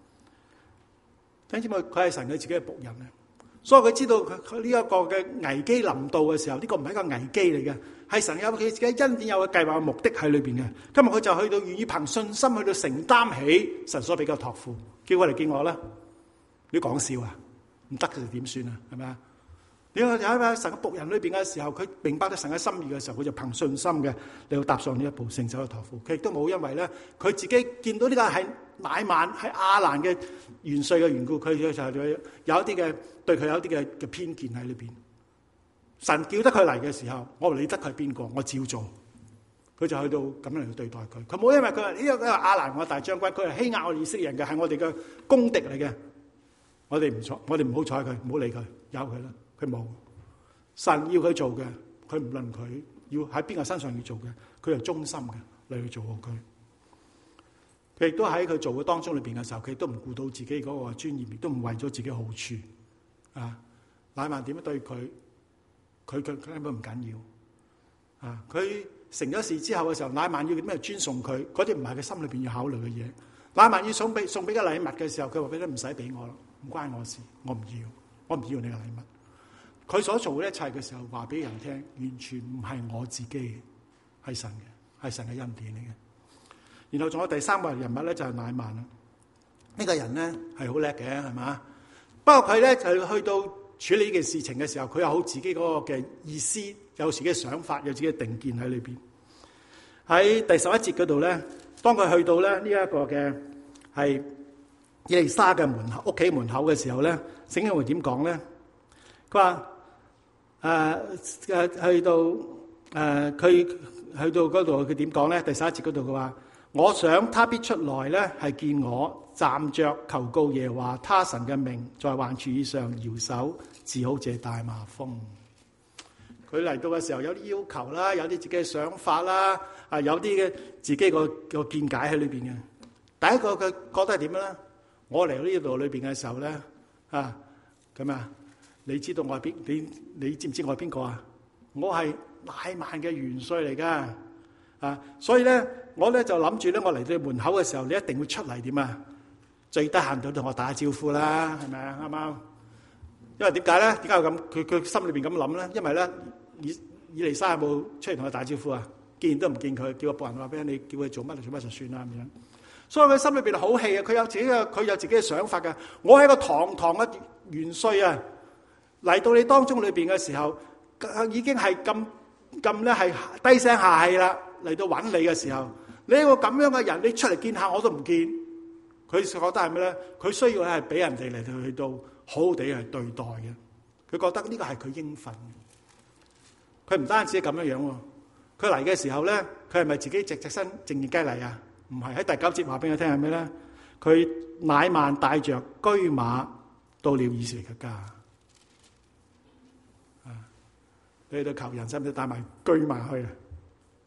聽知唔知佢係神佢自己嘅僕人啊？所以佢知道佢呢一個嘅危機臨到嘅時候，呢個唔係一個危機嚟嘅，係神有佢自己恩典有嘅計劃嘅目的喺裏邊嘅。今日佢就去到願意憑信心去到承擔起神所俾嘅託付，叫佢嚟見我啦。你講笑啊？唔得嘅點算啊？係咪啊？你喺神嘅僕人裏邊嘅時候，佢明白到神嘅心意嘅時候，佢就憑信心嘅嚟到踏上呢一步，成就嘅託付。佢亦都冇因為咧，佢自己見到呢個係乃縵係亞蘭嘅元帥嘅緣故，佢就有一啲嘅對佢有一啲嘅偏見喺裏邊。神叫得佢嚟嘅時候，我唔理得佢係邊個，我照做。佢就去到咁樣嚟到對待佢。佢冇因為佢話呢個亞蘭我大將軍，佢係欺壓我哋以色列人嘅，係我哋嘅公敵嚟嘅。我哋唔好睬佢，唔好理佢，由佢啦。佢冇，神要佢做嘅，佢唔論佢要喺邊個身上要做嘅，佢係忠心嘅嚟去做好佢。佢亦都喺佢做嘅當中裏邊嘅時候，佢亦都唔顧到自己嗰個專業，亦都唔為咗自己好處。乃縵點樣對佢，佢根本唔緊要。佢成咗事之後嘅時候，乃縵要點樣尊崇佢，嗰啲唔係佢心裏邊要考慮嘅嘢。乃縵要送俾個禮物嘅時候，佢話俾你唔使俾我啦，唔關我事，我唔要你嘅禮物。佢所做嘅一切嘅時候，話俾人聽，完全唔係我自己，係神嘅，係神嘅恩典嚟嘅。然後仲有第三個人物咧，就係乃縵啦。呢個人咧係好叻嘅，係嘛？不過佢咧就去到處理呢件事情嘅時候，佢有好自己嗰個嘅意思，有自己嘅想法，有自己嘅定見喺裏邊。喺第11節嗰度咧，當佢去到咧呢一個嘅係以利沙嘅門口屋企門口嘅時候咧，聖經會點講咧？佢話。去到佢去到嗰度，佢點講咧？第11節嗰度佢話：我想他必出來咧，係見我站着求告耶和華他神嘅名，在患處以上搖手治好這大麻風。佢嚟到嘅時候有啲要求啦，有啲自己嘅想法啦，有啲嘅自己個見解喺裏邊嘅。第一個佢覺得係點樣咧？我嚟到呢度裏邊嘅時候咧，咁啊。你知道我係邊？你知唔知我係邊個啊？我係乃縵嘅元帥嚟噶，所以咧，我咧就諗住咧，我嚟到門口嘅時候，你一定會出嚟點啊？最低限度同我打下招呼啦，係咪啊？啱唔啱？因為點解咧？點解咁？佢心裏邊咁諗咧？因為咧，以利沙有冇出嚟同佢打招呼啊？見都唔見佢，叫個僕人話俾你，叫佢做乜就做乜就算啦咁樣。所以佢心裏邊好氣啊！佢有自己嘅想法噶。我係一個堂堂嘅元帥啊！嚟到你當中裏邊嘅時候，已經係咁咧，係低聲下氣啦。嚟到揾你嘅時候，你一個咁樣嘅人，你出嚟見下我都唔見。佢覺得係咩咧？佢需要係俾人哋嚟到去到好好地去對待嘅。佢覺得呢個係佢應份嘅。佢唔單止係咁樣樣喎，佢嚟嘅時候咧，佢係咪自己隻身靜熱雞嚟啊？唔係，喺第9節話俾我聽係咩咧？佢乃縵帶着車馬到了以色列嘅家。你去到求人，使唔使帶埋車馬去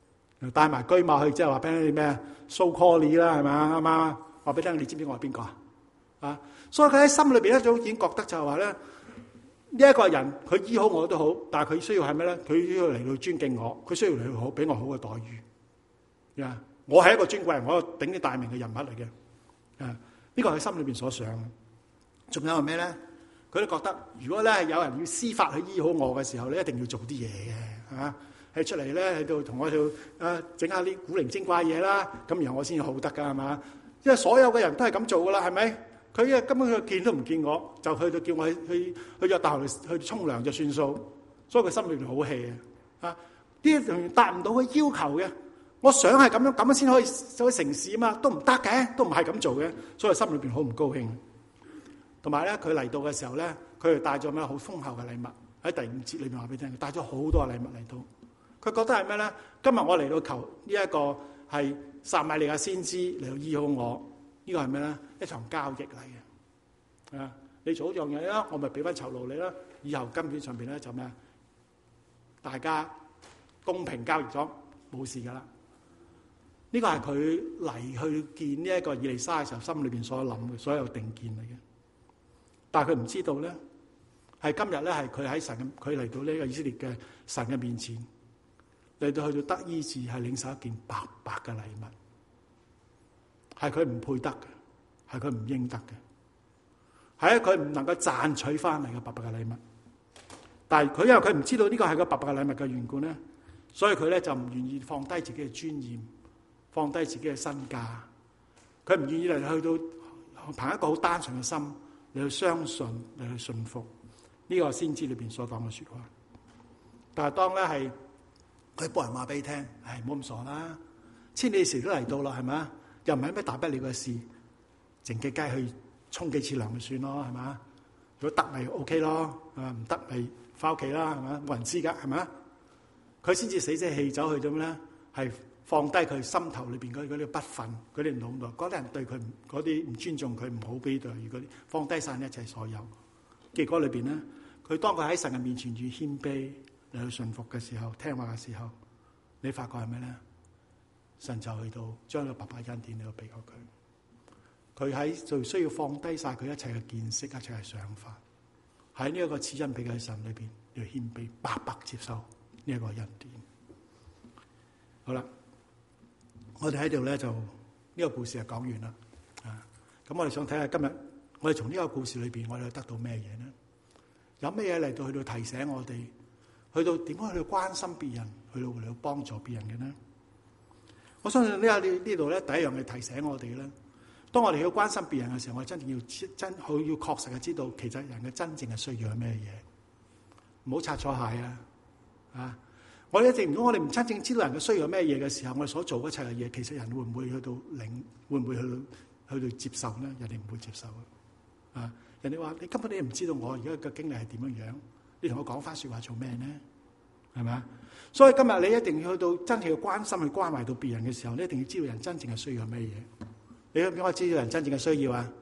帶埋車馬去，即係話俾你咩 so call 你啦，係咪啊？啱唔啱？話俾你聽，你知唔知我係邊個啊？所以佢喺心裏邊一早已經覺得就係話咧，呢一個人佢醫好我都好，但係佢需要係咩咧？佢需要嚟到尊敬我，佢需要嚟到好俾我好嘅待遇。我係一個尊貴人，我係鼎鼎大名嘅人物嚟嘅。呢個係心裏邊所想。仲有係咩咧？佢都覺得，如果咧有人要施法去醫好我嘅時候咧，一定要做啲嘢嘅，係嘛？喺出嚟咧喺度同我哋整下啲古靈精怪嘢啦，咁然後我先至好得噶，係嘛？因為所有嘅人都係咁做噶啦，係咪？佢根本佢見都唔見我，就去到叫我去約大學去沖涼就算數，所以佢心裏邊好氣啊！呢樣達唔到佢要求嘅，我想係咁樣先可以成事啊嘛，都唔得嘅，都唔係咁做嘅，所以心裏邊好唔高興。同埋咧，佢嚟到嘅時候咧，佢係帶咗咩好豐厚嘅禮物。喺第5節裏面話俾你聽，佢帶咗好多禮物嚟到。佢覺得係咩咧？今日我嚟到求呢一個係撒瑪利亞先知嚟到醫好我，呢個係咩咧？一場交易嚟嘅。你做一樣嘢啦，我咪俾翻酬勞你啦。以後金錢上邊咧就咩？大家公平交易咗，冇事噶啦。呢個係佢嚟去見呢一個以利沙嘅時候，心裏邊所諗嘅所有定見嚟嘅。但係佢唔知道咧，係今日咧係佢喺神，佢嚟到呢個以色列嘅神嘅面前，嚟到去到得醫治，係領受一件白白嘅禮物，係佢唔配得嘅，係佢唔應得嘅，係佢唔能夠賺取翻嚟嘅白白嘅禮物。但係佢因為佢唔知道呢個係個白白嘅禮物嘅緣故咧，所以佢咧就唔願意放低自己嘅尊嚴，放低自己嘅身價，佢唔願意嚟去到憑一個好單純嘅心。你去相信，你去信服呢個先知裏邊所講嘅說話。但係當咧係佢幫人話俾你聽，唔好咁傻啦，千里時都嚟到啦，係咪啊？又唔係咩大不了嘅事，靜雞雞去沖幾次涼咪算咯，係咪？如果得咪 OK 咯，唔得咪翻屋企啦，係咪？冇人知噶，係咪？佢先至死死氣走去咁咧，係放低佢心頭裏邊嗰啲不忿，嗰啲惱怒，嗰啲人對佢嗰啲唔尊重佢，唔好俾待遇嗰啲，放低晒一切所有。結果裏邊咧，佢當佢喺神嘅面前越謙卑嚟去順服嘅時候，聽話嘅時候，你發覺係咩咧？神就去到將個白白恩典嚟到俾過佢。佢喺就需要放低晒佢一切嘅見識、一切嘅想法，喺呢一個賜恩俾佢嘅神裏邊要謙卑，白白接受呢一個恩典。好啦。我哋喺度咧就呢個故事就講完啦，咁我哋想睇下今日我哋從呢個故事裏邊我哋得到咩嘢咧？有咩嘢嚟到去到提醒我哋，去到點樣去到關心別人，去到嚟到幫助別人嘅咧？我相信呢度咧第一樣嘢提醒我哋咧，當我哋要關心別人嘅時候，我哋真正要確實嘅知道，其實人嘅真正嘅需要係咩嘢，唔好擦錯鞋啊！我哋一直如果我哋唔真正知道人嘅需要係咩嘢嘅時候，我哋所做一切嘅嘢，其實人會唔會去到會唔會去到接受咧？人哋唔會接受啊！人哋話你根本你唔知道我而家嘅經歷係點樣樣，你同我講翻說話做咩呢？係咪啊？所以今日你一定要去到真正嘅關心去關懷到別人嘅時候，你一定要知道人真正嘅需要係咩嘢。你點解知道人真正嘅需要啊？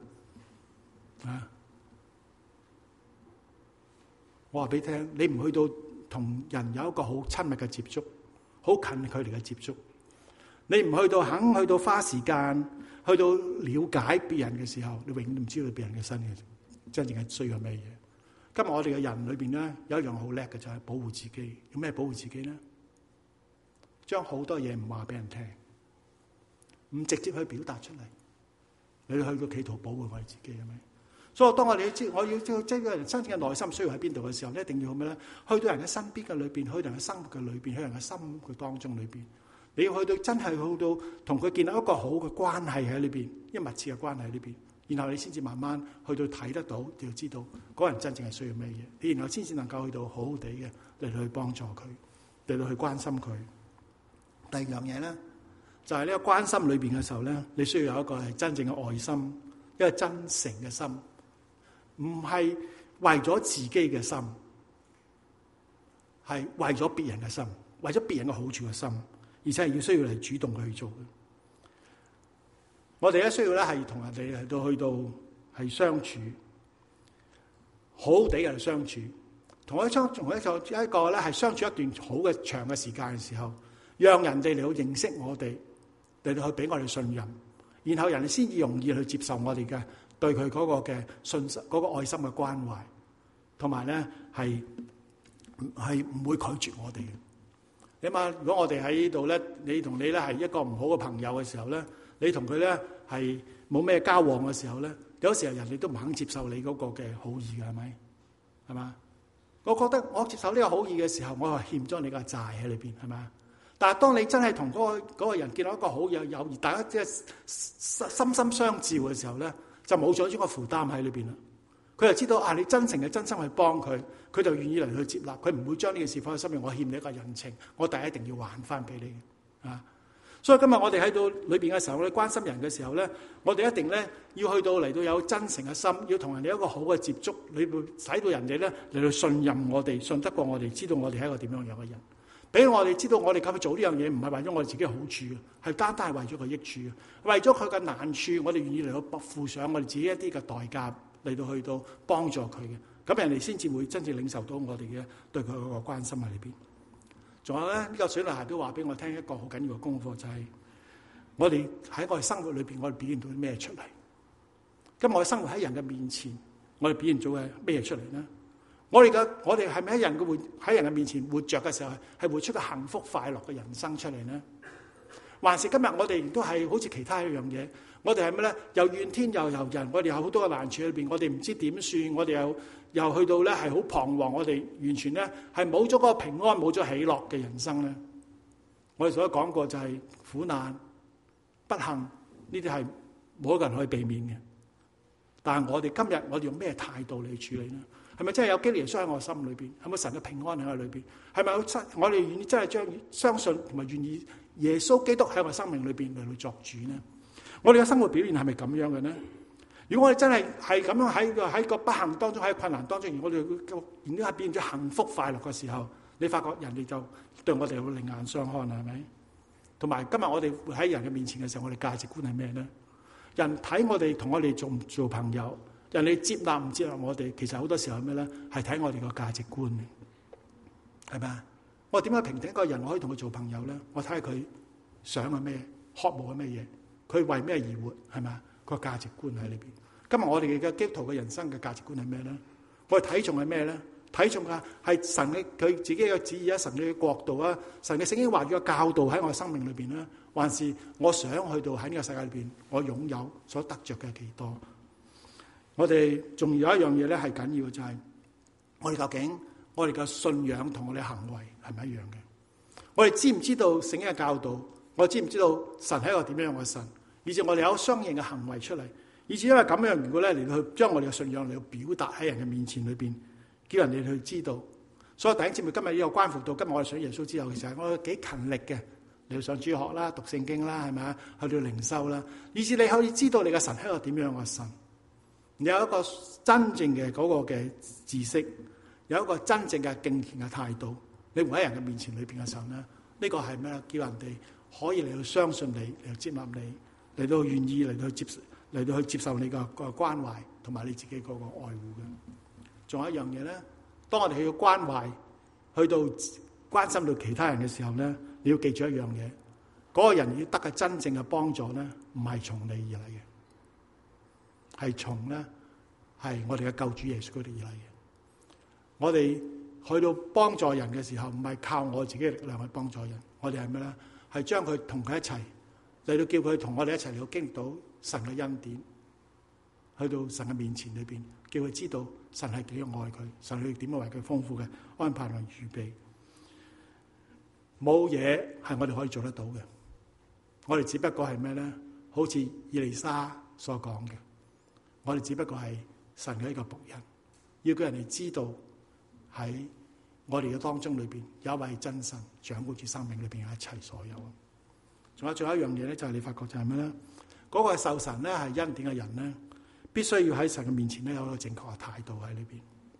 我話俾你聽，你唔去到同人有一個好親密嘅接觸，好近距離嘅接觸，你唔去到肯去到花時間去到了解別人嘅時候，你永遠都唔知道別人嘅真正嘅需要係咩嘢。今日我哋嘅人裏邊咧有一樣好叻嘅就係保護自己。用咩保護自己咧？將好多嘢唔話俾人聽，唔直接去表達出嚟，你去到企圖保護我哋自己係咪？所以當我哋知我要知道人真正嘅內心需要喺邊度嘅時候，一定要咩咧？去到人嘅身邊嘅裏邊，去到人嘅生活嘅裏邊，喺人嘅心嘅當中裏邊，你要去到真係去到同佢建立一個好嘅關係喺裏邊，一密切嘅關係喺裏邊，然後你先至慢慢去到睇得到，你要知道嗰人真正係需要咩嘢，你然後先至能夠去到好好地嘅嚟到去幫助佢，嚟到去關心佢。第二樣嘢咧，就係呢個關心裏邊嘅時候咧，你需要有一個係真正嘅愛心，一個真誠嘅心。唔係為咗自己嘅心，係為咗別人嘅心，為咗別人嘅好處嘅心，而且係要需要嚟主動去做嘅。我哋咧需要咧係同人哋去到係相處，好好地嘅相處，同一個咧係相處一段好嘅長嘅時間嘅時候， 讓人哋嚟到認識我哋，嚟到去俾我哋信任，然後人哋先至容易去接受我哋嘅對佢嗰個嘅信心、嗰個愛心嘅關懷，同埋咧係唔會拒絕我哋嘅。你諗下，如果我哋喺呢度咧，你同你咧係一個唔好嘅朋友嘅時候咧，你同佢咧係冇咩交往嘅時候咧，有時候人哋都唔肯接受你嗰個嘅好意嘅，係咪？係嘛？我覺得我接受呢個好意嘅時候，我係欠咗你個債喺裏邊，係嘛？但係當你真係同嗰個人見到一個好友誼，大家即係心心相照嘅時候咧，就冇咗呢個負擔喺裏邊啦。佢就知道啊，你真誠嘅真心去幫佢，佢就願意嚟去接納，佢唔會將呢件事放喺心裏。我欠你一個人情，我第一定要還翻俾你啊！所以今日我哋喺到裏邊嘅時候，我哋關心人嘅時候咧，我哋一定咧要去到嚟到有真誠嘅心，要同人哋一個好嘅接觸，你會使到人哋咧嚟到信任我哋，信得過我哋，知道我哋係一個點樣嘅人。俾我哋知道，我哋咁去做呢樣嘢，唔係為咗我哋自己嘅好處嘅，係單單係為咗佢益處嘅，為咗佢嘅難處，我哋願意嚟到付上我哋自己一啲嘅代價嚟到去到幫助佢嘅，咁人哋先至會真正領受到我哋嘅對佢嗰個關心喺裏邊。仲有咧，呢個水女孩都話俾我聽一個好緊要嘅功課，就係我哋喺我哋生活裏邊，我哋表現到啲咩出嚟？今日我哋生活喺人嘅面前，我哋表現咗嘅咩出嚟呢？我哋係咪喺人嘅面前活着嘅時候，係活出個幸福快樂嘅人生出嚟呢？還是今日我哋亦都係好似其他一樣嘢？我哋係咩咧？又怨天又尤人，我哋有好多嘅難處裏邊，我哋唔知點算，我哋又去到咧係好彷徨，我哋完全咧係冇咗嗰個平安，冇咗喜樂嘅人生咧。我哋所講過就係苦難、不幸呢啲係冇一個人可以避免嘅。但係我哋今日我哋用咩態度嚟處理呢？係咪真係有基督耶穌喺我心裏邊？係咪神嘅平安喺我裏邊？係咪我哋願意真係將相信同埋願意耶穌基督喺我生命裏邊嚟去作主呢？我哋嘅生活表現係咪咁樣嘅呢？如果我哋真係咁樣喺個不幸當中，喺困難當中，而我哋已經係變咗幸福快樂嘅時候，你發覺人哋就對我哋會另眼相看啦，係咪？同埋今日我哋喺人嘅面前嘅時候，我哋價值觀係咩呢？人睇我哋同我哋做唔做朋友，人哋接納唔接納我哋，其實好多時候係咩咧？係睇我哋個價值觀嘅，係咪啊？我點解評定一個人我可以同佢做朋友咧？我睇下佢想係咩，渴慕係咩嘢，佢為咩而活，係咪啊？個價值觀喺裏邊。今日我哋嘅基督徒嘅人生嘅價值觀係咩咧？我哋睇重係咩咧？睇重嘅係神嘅佢自己嘅旨意啊，神嘅國度啊，神嘅聖經話語嘅教導喺我生命裏邊咧，還是我想去到喺呢個世界裏邊，我擁有所得着嘅幾多？我哋仲有一樣嘢咧係緊要嘅，就係我哋究竟我哋嘅信仰同我哋行為係咪一樣嘅？我哋知唔知道聖經嘅教導？我知唔知道神係一個點樣嘅神？以至我哋有相應嘅行為出嚟，以至因為咁樣，如果咧嚟到去將我哋嘅信仰嚟到表達喺人嘅面前裏邊，叫人哋去知道。所以弟兄姊妹，今日呢個關乎到今日我哋信耶穌之後，其實我哋幾勤力嘅，你要上主學啦、讀聖經啦，係咪啊？去到靈修啦，以至你可以知道你嘅神係一個點樣嘅神。你有一個真正嘅嗰個嘅知識，有一個真正嘅敬虔嘅態度，你活喺人嘅面前裏邊嘅時候咧，呢個係咩？叫人哋可以嚟到相信你，嚟到接納你，嚟到願意嚟到去接受你個關懷，同埋你自己嗰個愛護嘅。仲有一樣嘢咧，當我哋去到關懷，去到關心到其他人嘅時候咧，你要記住一樣嘢，嗰個人要得嘅真正嘅幫助咧，唔係從你而嚟嘅。係從咧，係我哋嘅救主耶穌嗰度而嚟嘅。我哋去到幫助人嘅時候，唔係靠我自己嘅力量去幫助人，我哋係咩咧？係將佢同佢一齊嚟到叫佢同我哋一齊嚟到經歷到神嘅恩典，去到神嘅面前裏邊，叫佢知道神係點樣愛佢，神係點樣為佢豐富嘅安排同預備。冇嘢係我哋可以做得到嘅，我哋只不過係咩咧？好似以利沙所講嘅。我哋只不過係神嘅一個僕人，要叫人哋知道喺我哋嘅當中裏邊有一位真神掌管住生命裏邊嘅一切所有。仲有一樣嘢咧，就係你發覺就係咩咧？嗰個受神咧係恩典嘅人咧，必須要喺神嘅面前咧有一個正確嘅態度喺裏邊。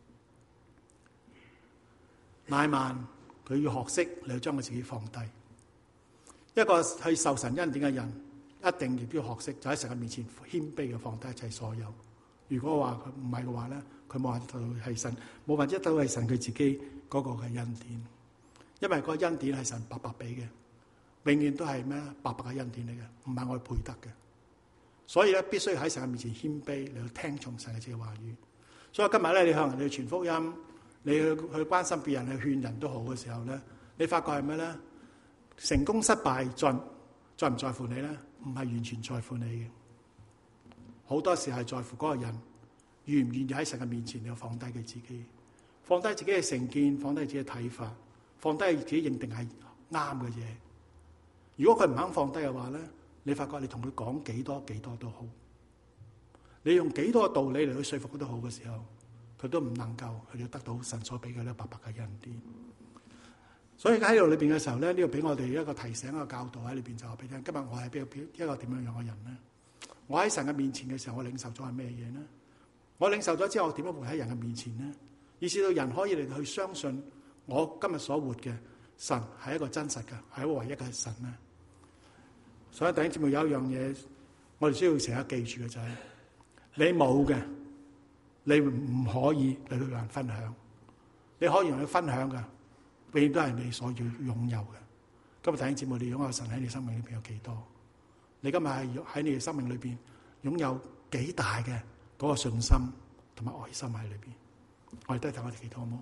乃縵佢要學識嚟將佢自己放低。一個去受神恩典嘅人，一定亦都要學識，就喺神嘅面前謙卑嘅放低一切所有。如果話佢唔係嘅話咧，佢冇辦法係神，冇辦法得到係神佢自己嗰個嘅恩典。因為嗰個恩典係神白白俾嘅， 永遠都係咩？白白嘅恩典嚟嘅，唔係我哋配得嘅。所以咧，必須喺神嘅面前謙卑嚟到聽從神嘅這話語。所以今日咧，你向人哋傳福音，你去關心別人，去勸人都好嘅時候咧，你發覺係咩咧？成功失敗在唔在乎你咧？唔係完全在乎你嘅，好多時係在乎嗰個人願唔願意喺神嘅面前，你要放低佢自己，放低自己嘅成見，放低自己嘅睇法，放低自己認定係啱嘅嘢。如果佢唔肯放低嘅話咧，你發覺你同佢講幾多都好，你用幾多道理嚟去說服佢都好嘅時候，佢都唔能夠去得到神所俾佢咧白白嘅恩典。所以喺度裏邊嘅時候咧，呢個俾我哋一個提醒，一個教導喺裏邊，就話俾你聽。今日我係一個點樣樣嘅人咧？我喺神嘅面前嘅時候，我領受咗係咩嘢呢？我領受咗之後，我點樣活喺人嘅面前呢？以至到人可以嚟去相信我今日所活嘅神係一個真實嘅，係一個唯一嘅神咧。所以弟兄姊妹，有一樣嘢我哋需要成日記住嘅就係，你冇嘅，你唔可以嚟到同人分享。你可以同佢分享嘅，永遠都係你所要擁有嘅。今日弟兄姊妹，你擁有神喺你生命裏邊有幾多？你今日係喺你嘅生命裏邊擁有幾大嘅嗰個信心同埋愛心喺裏邊？我哋都係同我哋祈禱好冇？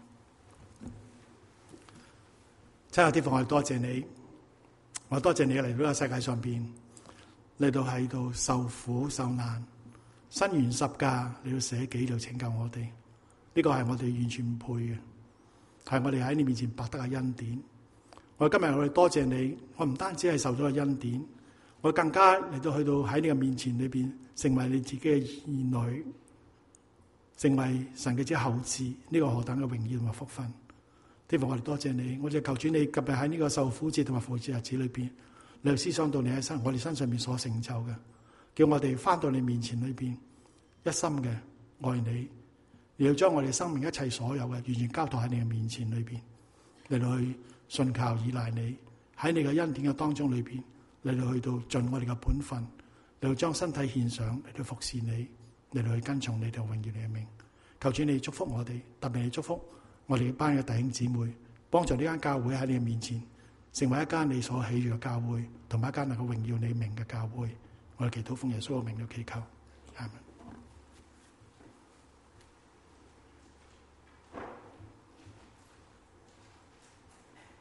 親愛的天父，我哋多謝你，我多謝你嚟到呢個世界上邊，嚟到喺度受苦受難，身原十架，你要捨己嚟拯救我哋。呢個係我哋完全唔配嘅，係我哋喺你面前白得嘅恩典。我今日我哋多謝你，我唔單止係受咗個恩典，我更加嚟到去到喺你嘅面前裏邊，成為你自己嘅兒女，成為神嘅之後嗣，呢個何等嘅榮耀同埋福分！天父，我哋多謝你，我哋求主你今日喺呢個受苦節同埋復活節日子裏邊，你又思想到你喺我哋身上面所成就嘅，叫我哋翻到你面前裏邊，一心嘅愛你，你要將我哋生命一切所有嘅完全交託喺你嘅面前裏邊，嚟到去信靠依賴你，喺你嘅恩典嘅當中裏邊，嚟到去到盡我哋嘅本分，嚟到將身體獻上，嚟到服侍你，嚟到去跟從你，同榮耀你嘅名。求主你祝福我哋，特別係祝福我哋班嘅弟兄姊妹，幫助呢間教會喺你嘅面前，成為一間你所喜悅嘅教會，同埋一間能夠榮耀你名嘅教會。我哋祈禱奉耶穌嘅名嚟祈求，阿們。